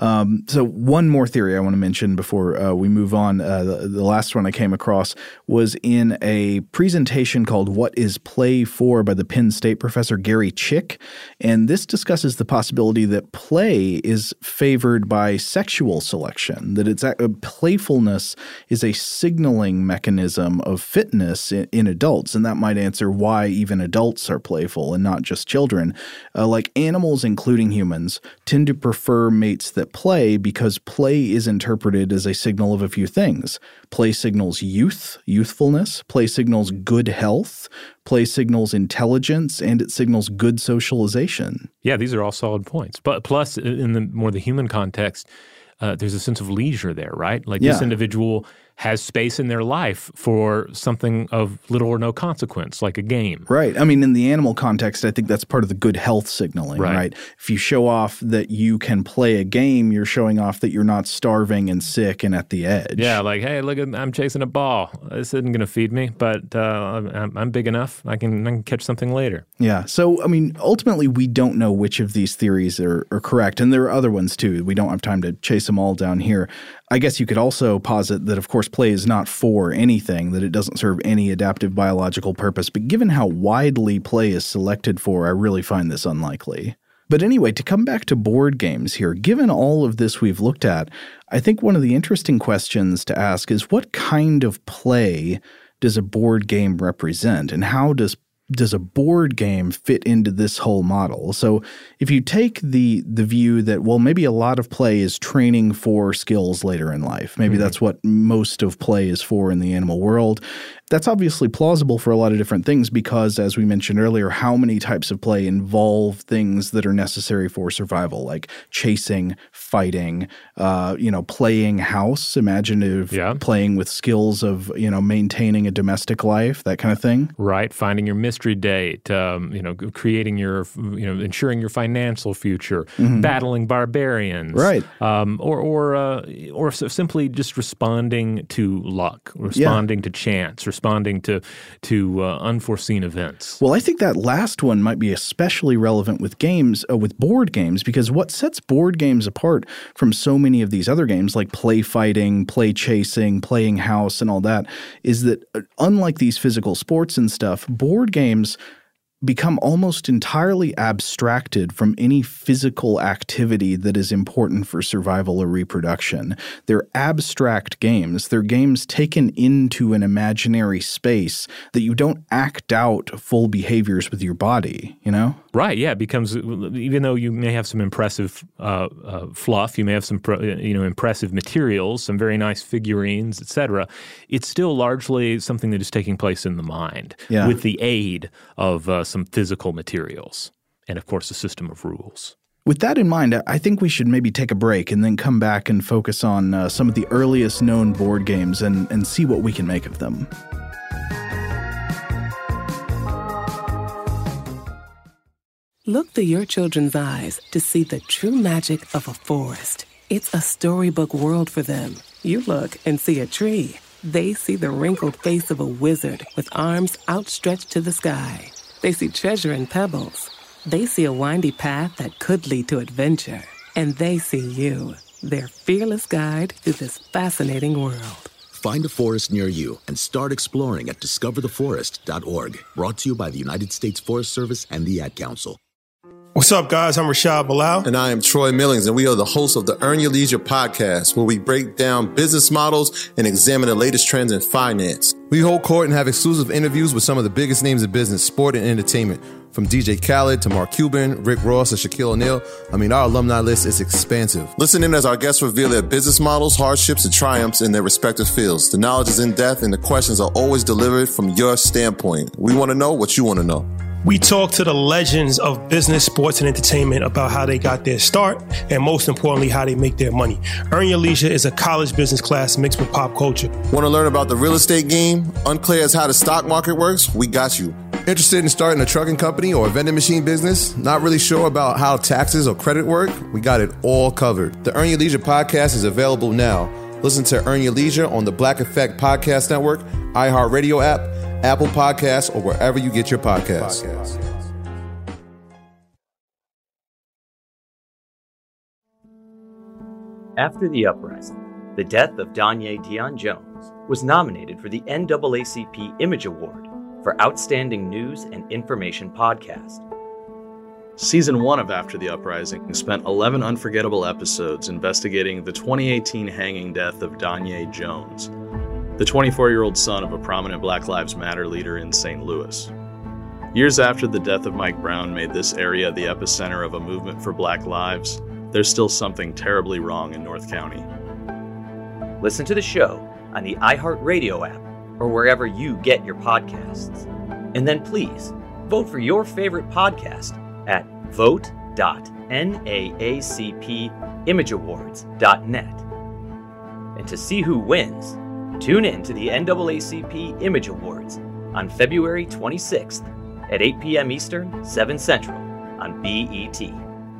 Um, so one more theory I want to mention before uh, we move on. Uh, the, the last one I came across was in a presentation called What is Play For by the Penn State professor Gary Chick. And this discusses the possibility that play is favored by sexual selection, that it's uh, playfulness is a signaling mechanism of fitness in, in adults. And that might answer why even adults are playful and not just children. Uh, like animals, including humans, tend to prefer mates that play because play is interpreted as a signal of a few things. Play signals youth, youthfulness. Play signals good health. Play signals intelligence, and it signals good socialization. Yeah, these are all solid points. But plus, in the more the human context, uh, there's a sense of leisure there, right? Like Yeah. this individual has space in their life for something of little or no consequence, like a game. Right. I mean, in the animal context, I think that's part of the good health signaling, Right. right? If you show off that you can play a game, you're showing off that you're not starving and sick and at the edge. Yeah, like, hey, look, at, I'm chasing a ball. This isn't going to feed me, but uh, I'm, I'm big enough. I can, I can catch something later. Yeah. So, I mean, ultimately, we don't know which of these theories are, are correct. And there are other ones, too. We don't have time to chase them all down here. I guess you could also posit that, of course, play is not for anything, that it doesn't serve any adaptive biological purpose. But given how widely play is selected for, I really find this unlikely. But anyway, to come back to board games here, given all of this we've looked at, I think one of the interesting questions to ask is what kind of play does a board game represent, and how does does a board game fit into this whole model? So if you take the the view that, well, maybe a lot of play is training for skills later in life, maybe mm-hmm. that's what most of play is for in the animal world, that's obviously plausible for a lot of different things because, as we mentioned earlier, how many types of play involve things that are necessary for survival, like chasing, fighting, uh, you know, playing house, imaginative yeah. playing with skills of, you know, maintaining a domestic life, that kind of thing. Right. Finding your mystery date, um, you know, creating your, you know, ensuring your financial future, mm-hmm. battling barbarians. Right. Um, or, or, uh, or simply just responding to luck, responding yeah. to chance, responding to to uh, unforeseen events. Well, I think that last one might be especially relevant with games, uh, with board games, because what sets board games apart from so many of these other games like play fighting, play chasing, playing house, and all that is that uh, unlike these physical sports and stuff, board games become almost entirely abstracted from any physical activity that is important for survival or reproduction. They're abstract games. They're games taken into an imaginary space that you don't act out full behaviors with your body, you know? Right, yeah. It becomes, even though you may have some impressive uh, uh, fluff, you may have some pro, you know impressive materials, some very nice figurines, et cetera, it's still largely something that is taking place in the mind yeah. with the aid of uh, some physical materials and, of course, a system of rules. With that in mind, I think we should maybe take a break and then come back and focus on uh, some of the earliest known board games and, and see what we can make of them. Look through your children's eyes to see the true magic of a forest. It's a storybook world for them. You look and see a tree. They see the wrinkled face of a wizard with arms outstretched to the sky. They see treasure in pebbles. They see a windy path that could lead to adventure. And they see you, their fearless guide through this fascinating world. Find a forest near you and start exploring at discover the forest dot org. Brought to you by the United States Forest Service and the Ad Council. What's up, guys? I'm Rashad Bilal. And I am Troy Millings, and we are the hosts of the Earn Your Leisure podcast, where we break down business models and examine the latest trends in finance. We hold court and have exclusive interviews with some of the biggest names in business, sport, and entertainment. From D J Khaled to Mark Cuban, Rick Ross, and Shaquille O'Neal. I mean, our alumni list is expansive. Listen in as our guests reveal their business models, hardships, and triumphs in their respective fields. The knowledge is in depth, and the questions are always delivered from your standpoint. We want to know what you want to know. We talk to the legends of business, sports, and entertainment about how they got their start and, most importantly, how they make their money. Earn Your Leisure is a college business class mixed with pop culture. Want to learn about the real estate game? Unclear as how the stock market works? We got you. Interested in starting a trucking company or a vending machine business? Not really sure about how taxes or credit work? We got it all covered. The Earn Your Leisure podcast is available now. Listen to Earn Your Leisure on the Black Effect Podcast Network, iHeartRadio app, Apple Podcasts, or wherever you get your podcasts. After the uprising, the death of Danye Dion Jones was nominated for the N double A C P Image Award for Outstanding News and Information Podcast. Season one of After the Uprising spent eleven unforgettable episodes investigating the twenty eighteen hanging death of Danye Jones, the twenty-four-year-old son of a prominent Black Lives Matter leader in Saint Louis. Years after the death of Mike Brown made this area the epicenter of a movement for Black lives, there's still something terribly wrong in North County. Listen to the show on the iHeartRadio app or wherever you get your podcasts. And then please vote for your favorite podcast at vote dot N A A C P image awards dot net. And to see who wins, tune in to the N double A C P Image Awards on February twenty-sixth at eight p.m. Eastern, seven Central on B E T.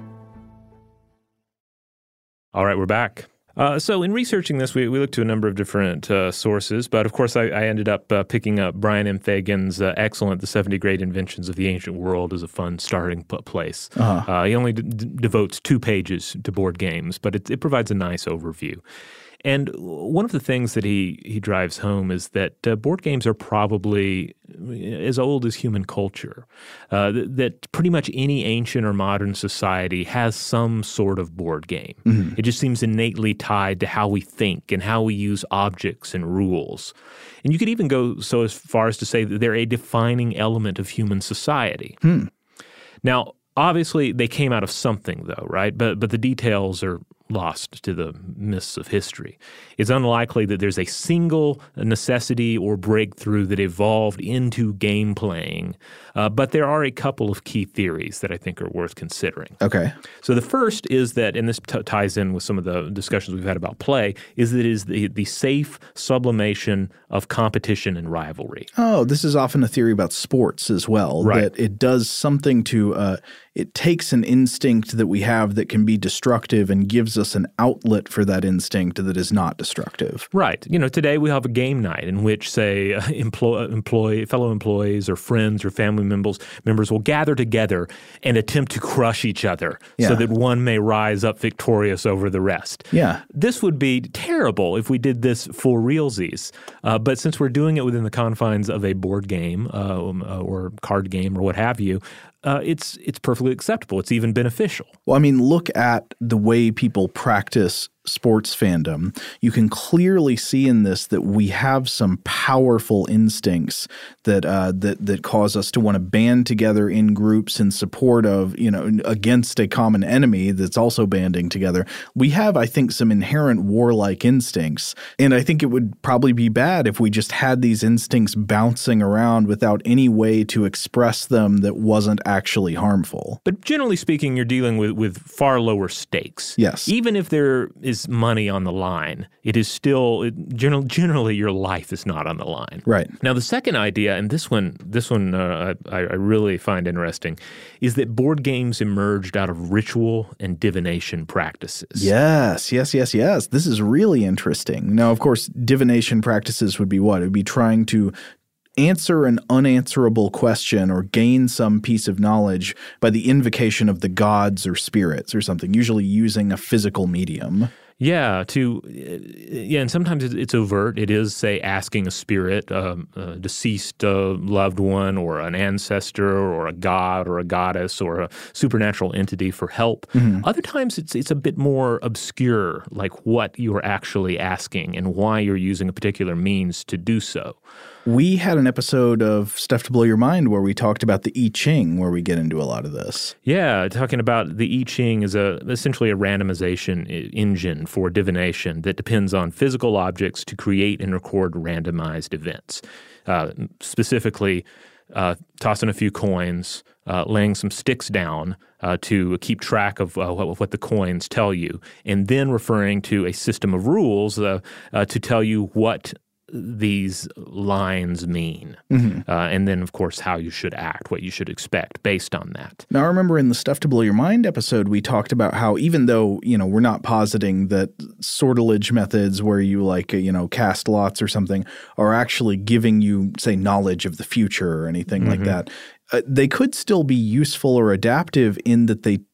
All right, we're back. Uh, so in researching this, we, we looked to a number of different uh, sources, but of course I, I ended up uh, picking up Brian M. Fagan's uh, excellent The seventy Great Inventions of the Ancient World as a fun starting p- place. Uh-huh. Uh, he only d- d- devotes two pages to board games, but it, it provides a nice overview. And one of the things that he, he drives home is that uh, board games are probably as old as human culture, uh, th- that pretty much any ancient or modern society has some sort of board game. Mm-hmm. It just seems innately tied to how we think and how we use objects and rules. And you could even go so as far as to say that they're a defining element of human society. Hmm. Now, obviously, they came out of something, though, right? But but the details are lost to the mists of history. It's unlikely that there's a single necessity or breakthrough that evolved into game playing, uh, but there are a couple of key theories that I think are worth considering. Okay. So the first is that, and this t- ties in with some of the discussions we've had about play, is that it is the, the safe sublimation of competition and rivalry. Oh, this is often a theory about sports as well, right. That it does something to uh, – it takes an instinct that we have that can be destructive and gives us an outlet for that instinct that is not destructive. Right. You know, today we have a game night in which, say, uh, employ, employee, fellow employees or friends or family members members will gather together and attempt to crush each other yeah. so that one may rise up victorious over the rest. Yeah. This would be terrible if we did this for realsies. Uh, but since we're doing it within the confines of a board game uh, or card game or what have you, Uh, it's it's perfectly acceptable. It's even beneficial. Well, I mean, look at the way people practice sports fandom. You can clearly see in this that we have some powerful instincts that uh, that that cause us to want to band together in groups in support of, you know, against a common enemy that's also banding together. We have, I think, some inherent warlike instincts, and I think it would probably be bad if we just had these instincts bouncing around without any way to express them that wasn't actually harmful. But generally speaking, you're dealing with, with far lower stakes. Yes. Even if there is money on the line, it is still it, general, generally your life is not on the line. Right. Now, the second idea, and this one, this one uh, I, I really find interesting, is that board games emerged out of ritual and divination practices. Yes, yes, yes, yes. This is really interesting. Now, of course, divination practices would be what? It would be trying to answer an unanswerable question or gain some piece of knowledge by the invocation of the gods or spirits or something, usually using a physical medium. Yeah, to yeah, and sometimes it's overt. It is, say, asking a spirit, um, a deceased uh, loved one, or an ancestor, or a god, or a goddess, or a supernatural entity for help. Mm-hmm. Other times, it's it's a bit more obscure, like what you're actually asking and why you're using a particular means to do so. We had an episode of Stuff to Blow Your Mind where we talked about the I Ching, where we get into a lot of this. Yeah, talking about the I Ching is a essentially a randomization engine for divination that depends on physical objects to create and record randomized events. Uh, specifically, uh, tossing a few coins, uh, laying some sticks down uh, to keep track of uh, what, what the coins tell you, and then referring to a system of rules uh, uh, to tell you what these lines mean. Mm-hmm. Uh, and then, of course, how you should act, what you should expect based on that. Now, I remember in the Stuff to Blow Your Mind episode, we talked about how even though, you know, we're not positing that sortilege methods where you like, you know, cast lots or something are actually giving you, say, knowledge of the future or anything mm-hmm. like that, uh, they could still be useful or adaptive in that they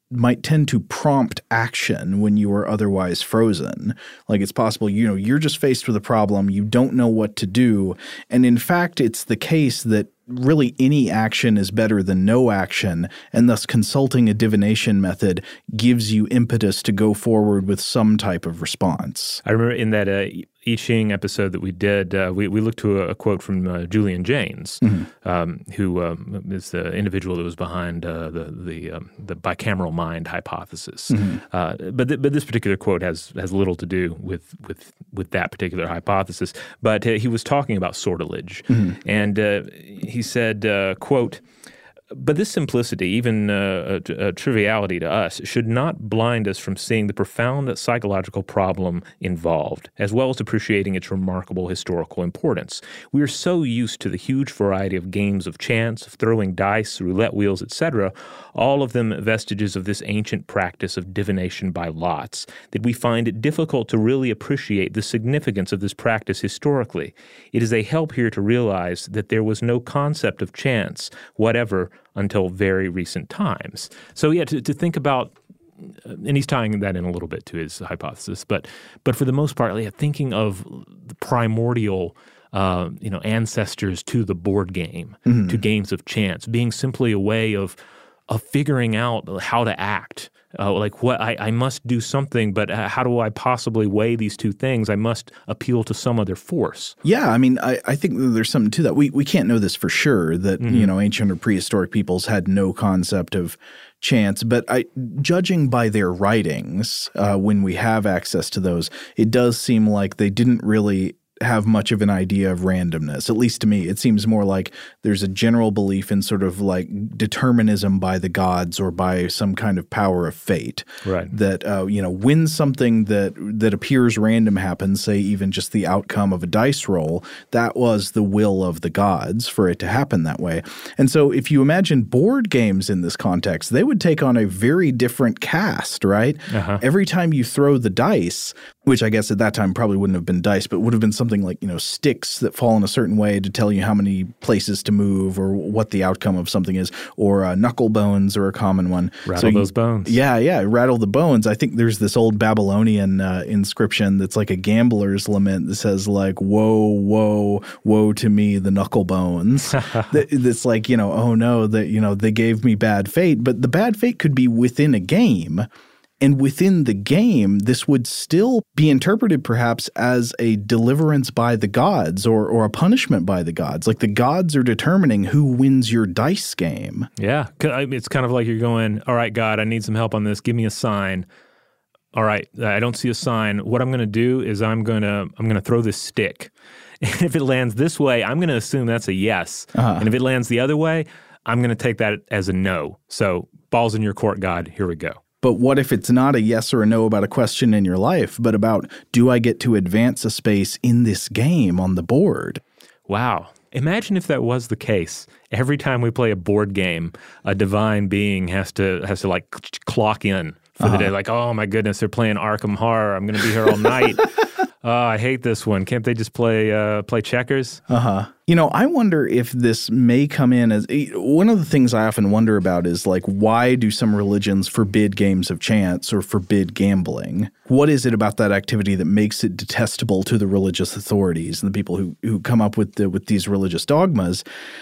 might tend to prompt action when you are otherwise frozen. Like it's possible, you know, you're just faced with a problem, you don't know what to do. And in fact, it's the case that really any action is better than no action, and thus consulting a divination method gives you impetus to go forward with some type of response. I remember in that uh, I Ching episode that we did, uh, we, we looked to a, a quote from uh, Julian Jaynes, mm-hmm. um, who um, is the individual that was behind uh, the the, um, the bicameral mind hypothesis. Mm-hmm. Uh, but th- but this particular quote has has little to do with with, with that particular hypothesis. But uh, he was talking about sortilege, mm-hmm. and uh, he said, uh, quote, "But this simplicity, even uh, a, a triviality to us, should not blind us from seeing the profound psychological problem involved, as well as appreciating its remarkable historical importance. We are so used to the huge variety of games of chance, of throwing dice, roulette wheels, et cetera, all of them vestiges of this ancient practice of divination by lots, that we find it difficult to really appreciate the significance of this practice historically. It is a help here to realize that there was no concept of chance whatever until very recent times." So yeah, to, to think about, and he's tying that in a little bit to his hypothesis, but but for the most part, yeah, thinking of the primordial uh, you know, ancestors to the board game, mm-hmm. to games of chance, being simply a way of of figuring out how to act. Uh, like what I, I must do something, but how do I possibly weigh these two things? I must appeal to some other force. Yeah, I mean, I, I think there's something to that. We we can't know this for sure that mm-hmm. you know ancient or prehistoric peoples had no concept of chance, but I, judging by their writings, uh, when we have access to those, it does seem like they didn't really have much of an idea of randomness. At least to me, it seems more like there's a general belief in sort of like determinism by the gods or by some kind of power of fate. Right. That uh, you know, when something that that appears random happens, say even just the outcome of a dice roll, that was the will of the gods for it to happen that way. And so if you imagine board games in this context, they would take on a very different cast, right? Uh-huh. Every time you throw the dice, which I guess at that time probably wouldn't have been dice, but would have been something like, you know, sticks that fall in a certain way to tell you how many places to move or what the outcome of something is, or uh, knuckle bones are a common one. Rattle so you, those bones. Yeah, yeah, rattle the bones. I think there's this old Babylonian uh, inscription that's like a gambler's lament that says like, woe, woe, woe to me, the knuckle bones. that, that's like, you know, oh no, that, you know, they gave me bad fate. But the bad fate could be within a game. And within the game, this would still be interpreted perhaps as a deliverance by the gods or or a punishment by the gods. Like the gods are determining who wins your dice game. Yeah. It's kind of like you're going, all right, God, I need some help on this. Give me a sign. All right, I don't see a sign. What I'm going to do is I'm going to I'm going to throw this stick. And if it lands this way, I'm going to assume that's a yes. Uh-huh. And if it lands the other way, I'm going to take that as a no. So ball's in your court, God. Here we go. But what if it's not a yes or a no about a question in your life, but about, do I get to advance a space in this game on the board? Wow. Imagine if that was the case. Every time we play a board game, a divine being has to has to like clock in for uh-huh. the day. Like, oh my goodness, they're playing Arkham Horror. I'm going to be here all night. Oh, I hate this one. Can't they just play uh, play checkers? Uh-huh. You know, I wonder if this may come in as – one of the things I often wonder about is like, why do some religions forbid games of chance or forbid gambling? What is it about that activity that makes it detestable to the religious authorities and the people who, who come up with the, with these religious dogmas?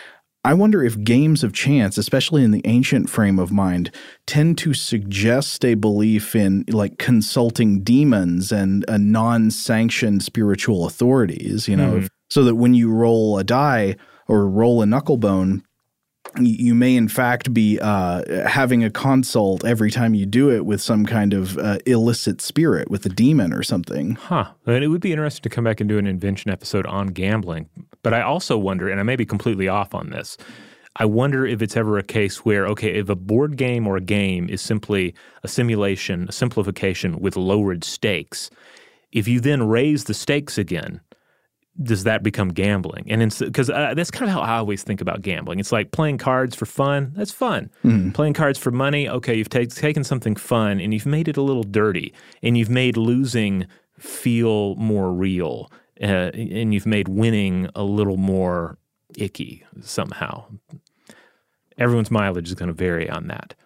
I wonder if games of chance, especially in the ancient frame of mind, tend to suggest a belief in like consulting demons and uh, non-sanctioned spiritual authorities, you know, mm. if, so that when you roll a die or roll a knuckle bone, you may in fact be uh, having a consult every time you do it with some kind of uh, illicit spirit, with a demon or something. Huh. And it would be interesting to come back and do an invention episode on gambling. But I also wonder, and I may be completely off on this, I wonder if it's ever a case where, okay, if a board game or a game is simply a simulation, a simplification with lowered stakes, if you then raise the stakes again, does that become gambling? And because uh, that's kind of how I always think about gambling. It's like playing cards for fun. That's fun. Mm. Playing cards for money. Okay, you've take, taken something fun and you've made it a little dirty, and you've made losing feel more real, uh, and you've made winning a little more icky somehow. Everyone's mileage is going to vary on that.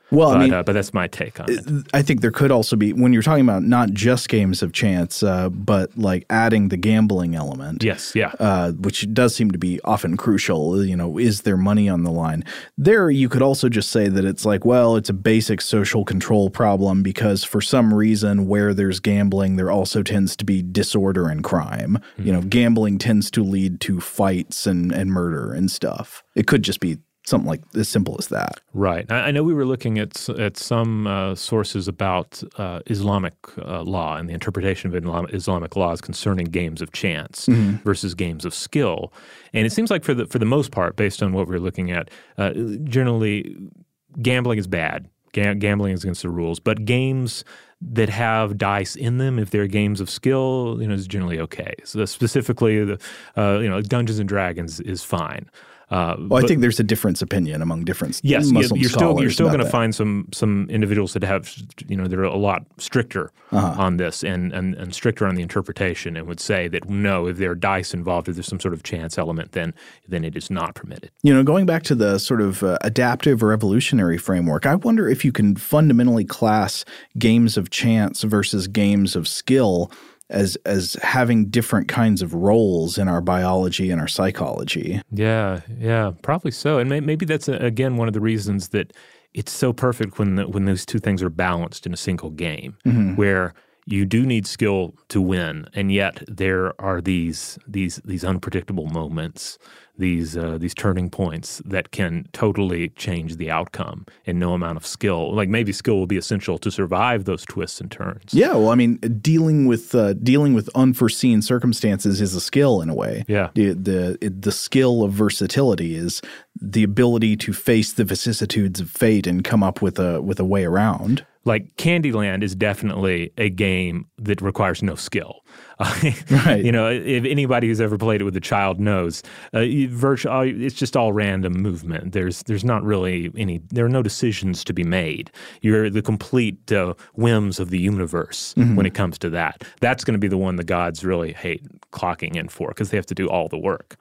Well, but, I mean, uh, but that's my take on it. I think there could also be, when you're talking about not just games of chance, uh, but like adding the gambling element. Yes, yeah. Uh, which does seem to be often crucial. You know, is there money on the line? There, you could also just say that it's like, well, it's a basic social control problem because for some reason where there's gambling, there also tends to be disorder and crime. Mm-hmm. You know, gambling tends to lead to fights and, and murder and stuff. It could just be something like as simple as that. Right. I, I know we were looking at at some uh, sources about uh, Islamic uh, law and the interpretation of Islam, Islamic laws concerning games of chance mm-hmm. versus games of skill. And it seems like for the for the most part, based on what we're looking at, uh, generally gambling is bad. Ga- gambling is against the rules. But games that have dice in them, if they're games of skill, you know, is generally okay. So specifically, the uh, you know, Dungeons and Dragons is fine. Uh, well, but, I think there's a different opinion among different yes, Muslim you're still you're still going to that. find some some individuals that have, you know, they're a lot stricter uh-huh. on this and, and and stricter on the interpretation and would say that no, if there are dice involved, if there's some sort of chance element, then then it is not permitted. You know, going back to the sort of uh, adaptive or evolutionary framework, I wonder if you can fundamentally class games of chance versus games of skill as as having different kinds of roles in our biology and our psychology. Yeah, yeah, probably so. And may, maybe that's, a, again, one of the reasons that it's so perfect when the, when those two things are balanced in a single game, mm-hmm. where you do need skill to win, and yet there are these these these unpredictable moments, these uh, these turning points that can totally change the outcome, and no amount of skill. Like maybe skill will be essential to survive those twists and turns. Yeah, well, I mean, dealing with uh, dealing with unforeseen circumstances is a skill in a way. Yeah, the the the skill of versatility is the ability to face the vicissitudes of fate and come up with a with a way around. Like Candyland is definitely a game that requires no skill. Uh, right. You know, if anybody who's ever played it with a child knows, uh, virtual, it's just all random movement. There's there's not really any, there are no decisions to be made. You're the complete uh, whims of the universe mm-hmm. when it comes to that. That's going to be the one the gods really hate clocking in for because they have to do all the work.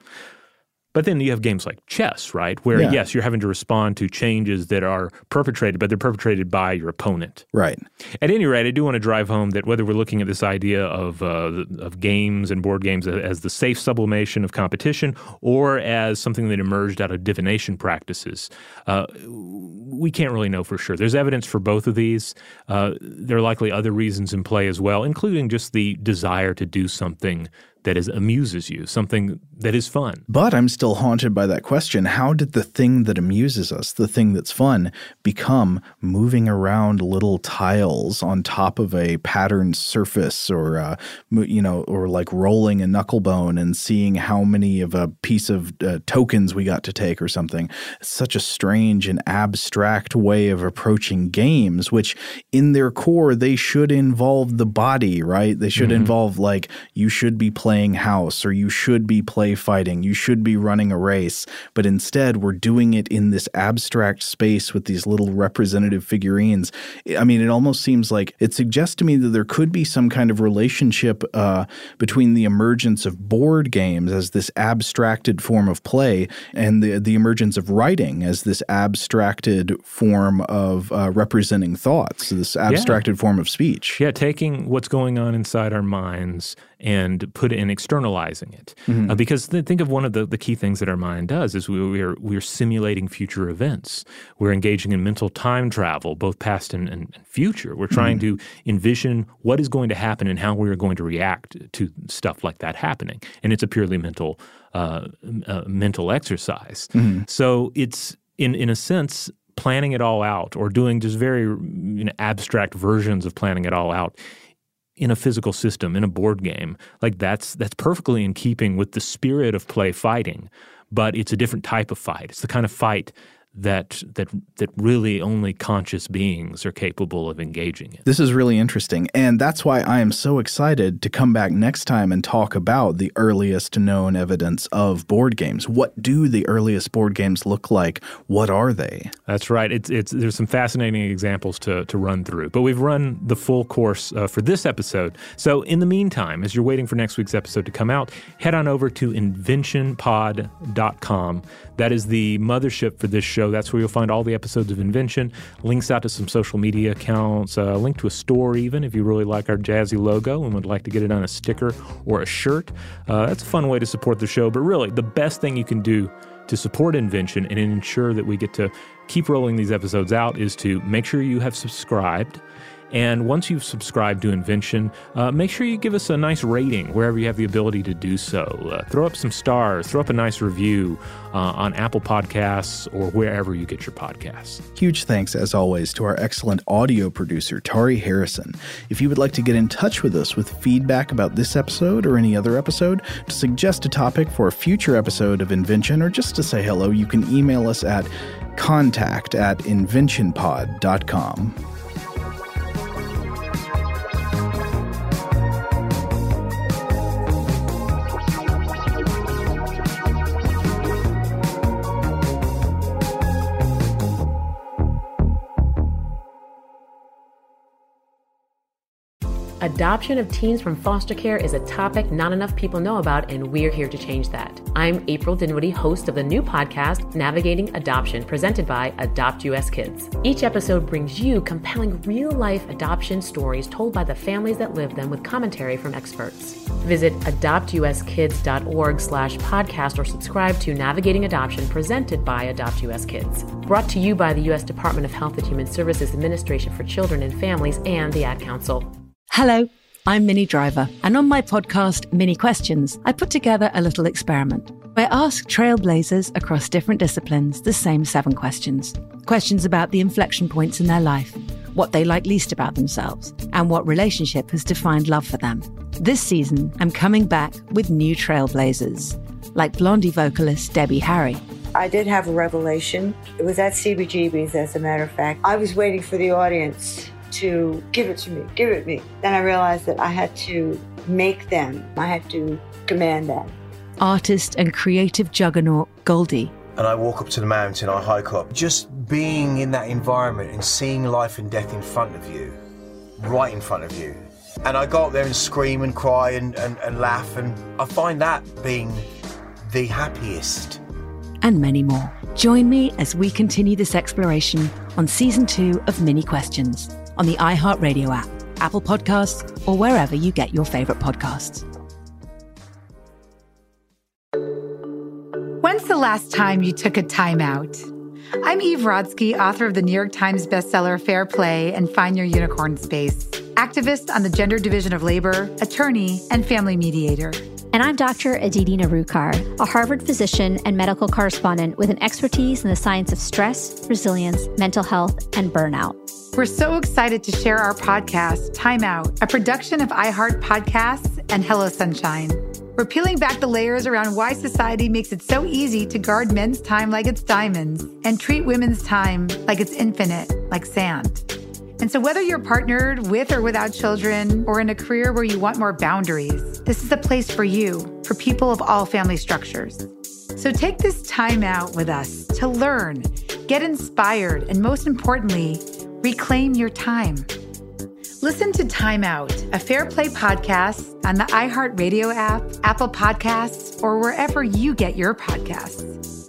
But then you have games like chess, right, where, yeah. yes, you're having to respond to changes that are perpetrated, but they're perpetrated by your opponent. Right. At any rate, I do want to drive home that whether we're looking at this idea of uh, of games and board games as the safe sublimation of competition or as something that emerged out of divination practices, uh, we can't really know for sure. There's evidence for both of these. Uh, there are likely other reasons in play as well, including just the desire to do something that is amuses you, something that is fun. But I'm still haunted by that question. How did the thing that amuses us, the thing that's fun, become moving around little tiles on top of a patterned surface or, uh, you know, or like rolling a knucklebone and seeing how many of a piece of uh, tokens we got to take or something? It's such a strange and abstract way of approaching games, which in their core, they should involve the body, right? They should mm-hmm. involve like you should be playing playing house or you should be play fighting, you should be running a race. But instead, we're doing it in this abstract space with these little representative figurines. I mean, it almost seems like it suggests to me that there could be some kind of relationship uh, between the emergence of board games as this abstracted form of play and the, the emergence of writing as this abstracted form of uh, representing thoughts, this abstracted yeah. form of speech. Yeah, taking what's going on inside our minds and put it in externalizing it. Mm-hmm. Uh, because th- think of one of the, the key things that our mind does is we, we're we're simulating future events. We're engaging in mental time travel, both past and, and, and future. We're trying mm-hmm. to envision what is going to happen and how we are going to react to stuff like that happening. And it's a purely mental uh, uh, mental exercise. Mm-hmm. So it's, in in a sense, planning it all out or doing just very you know, abstract versions of planning it all out in a physical system, in a board game, like that's that's perfectly in keeping with the spirit of play fighting, but it's a different type of fight. It's the kind of fight that that that really only conscious beings are capable of engaging in. This is really interesting, and that's why I am so excited to come back next time and talk about the earliest known evidence of board games. What do the earliest board games look like? What are they? That's right. It's it's there's some fascinating examples to to run through, but we've run the full course uh, for this episode. So in the meantime, as you're waiting for next week's episode to come out, head on over to invention pod dot com. That is the mothership for this show. show. That's where you'll find all the episodes of Invention, links out to some social media accounts, a link to a store even if you really like our jazzy logo and would like to get it on a sticker or a shirt. Uh, that's a fun way to support the show. But really, the best thing you can do to support Invention and ensure that we get to keep rolling these episodes out is to make sure you have subscribed. And once you've subscribed to Invention, uh, make sure you give us a nice rating wherever you have the ability to do so. Uh, throw up some stars, throw up a nice review uh, on Apple Podcasts or wherever you get your podcasts. Huge thanks, as always, to our excellent audio producer, Tari Harrison. If you would like to get in touch with us with feedback about this episode or any other episode, to suggest a topic for a future episode of Invention, or just to say hello, you can email us at contact at inventionpod dot com. Adoption of teens from foster care is a topic not enough people know about, and we're here to change that. I'm April Dinwiddie, host of the new podcast, Navigating Adoption, presented by Adopt U S Kids. Each episode brings you compelling real-life adoption stories told by the families that live them with commentary from experts. Visit adoptuskids.org slash podcast or subscribe to Navigating Adoption, presented by Adopt U S Kids. Brought to you by the U S Department of Health and Human Services Administration for Children and Families and the Ad Council. Hello, I'm Minnie Driver, and on my podcast, Mini Questions, I put together a little experiment. I ask trailblazers across different disciplines the same seven questions. Questions about the inflection points in their life, what they like least about themselves, and what relationship has defined love for them. This season, I'm coming back with new trailblazers, like Blondie vocalist Debbie Harry. I did have a revelation. It was at C B G B's, as a matter of fact. I was waiting for the audience to give it to me, give it me. Then I realized that I had to make them. I had to command them. Artist and creative juggernaut Goldie. And I walk up to the mountain, I hike up. Just being in that environment and seeing life and death in front of you, right in front of you. And I go up there and scream and cry and, and, and laugh, and I find that being the happiest. And many more. Join me as we continue this exploration on season two of Mini Questions, on the iHeartRadio app, Apple Podcasts, or wherever you get your favorite podcasts. When's the last time you took a time out? I'm Eve Rodsky, author of the New York Times bestseller Fair Play and Find Your Unicorn Space, activist on the Gender Division of Labor, attorney, and family mediator. And I'm Doctor Aditi Narukar, a Harvard physician and medical correspondent with an expertise in the science of stress, resilience, mental health, and burnout. We're so excited to share our podcast, Time Out, a production of iHeart Podcasts and Hello Sunshine. We're peeling back the layers around why society makes it so easy to guard men's time like it's diamonds and treat women's time like it's infinite, like sand. And so whether you're partnered with or without children, or in a career where you want more boundaries, this is a place for you, for people of all family structures. So take this time out with us to learn, get inspired, and most importantly, reclaim your time. Listen to Time Out, a Fair Play podcast on the iHeartRadio app, Apple Podcasts, or wherever you get your podcasts.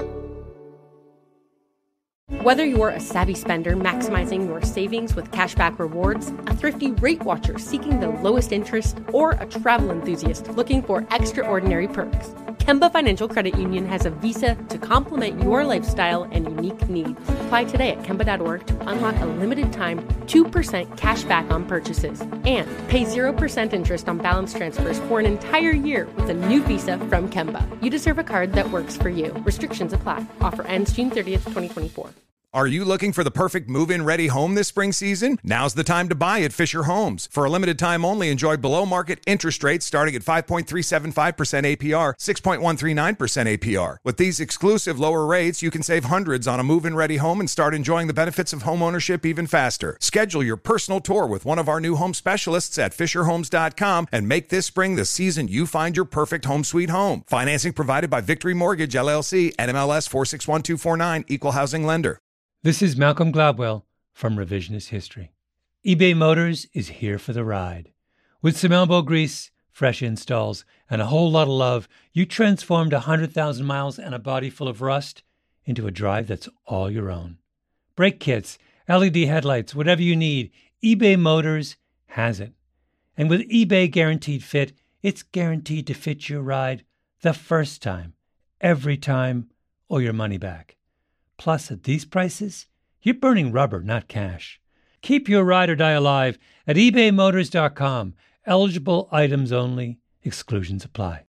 Whether you're a savvy spender maximizing your savings with cashback rewards, a thrifty rate watcher seeking the lowest interest, or a travel enthusiast looking for extraordinary perks, Kemba Financial Credit Union has a visa to complement your lifestyle and unique needs. Apply today at Kemba dot org to unlock a limited time two percent cash back on purchases and pay zero percent interest on balance transfers for an entire year with a new visa from Kemba. You deserve a card that works for you. Restrictions apply. Offer ends June thirtieth, twenty twenty-four. Are you looking for the perfect move-in ready home this spring season? Now's the time to buy at Fisher Homes. For a limited time only, enjoy below-market interest rates starting at five point three seven five percent A P R, six point one three nine percent A P R. With these exclusive lower rates, you can save hundreds on a move-in ready home and start enjoying the benefits of home ownership even faster. Schedule your personal tour with one of our new home specialists at fisher homes dot com and make this spring the season you find your perfect home sweet home. Financing provided by Victory Mortgage, L L C, N M L S four six one two four nine, Equal Housing Lender. This is Malcolm Gladwell from Revisionist History. eBay Motors is here for the ride. With some elbow grease, fresh installs, and a whole lot of love, you transformed one hundred thousand miles and a body full of rust into a drive that's all your own. Brake kits, L E D headlights, whatever you need, eBay Motors has it. And with eBay Guaranteed Fit, it's guaranteed to fit your ride the first time, every time, or your money back. Plus, at these prices, you're burning rubber, not cash. Keep your ride or die alive at ebay motors dot com. Eligible items only. Exclusions apply.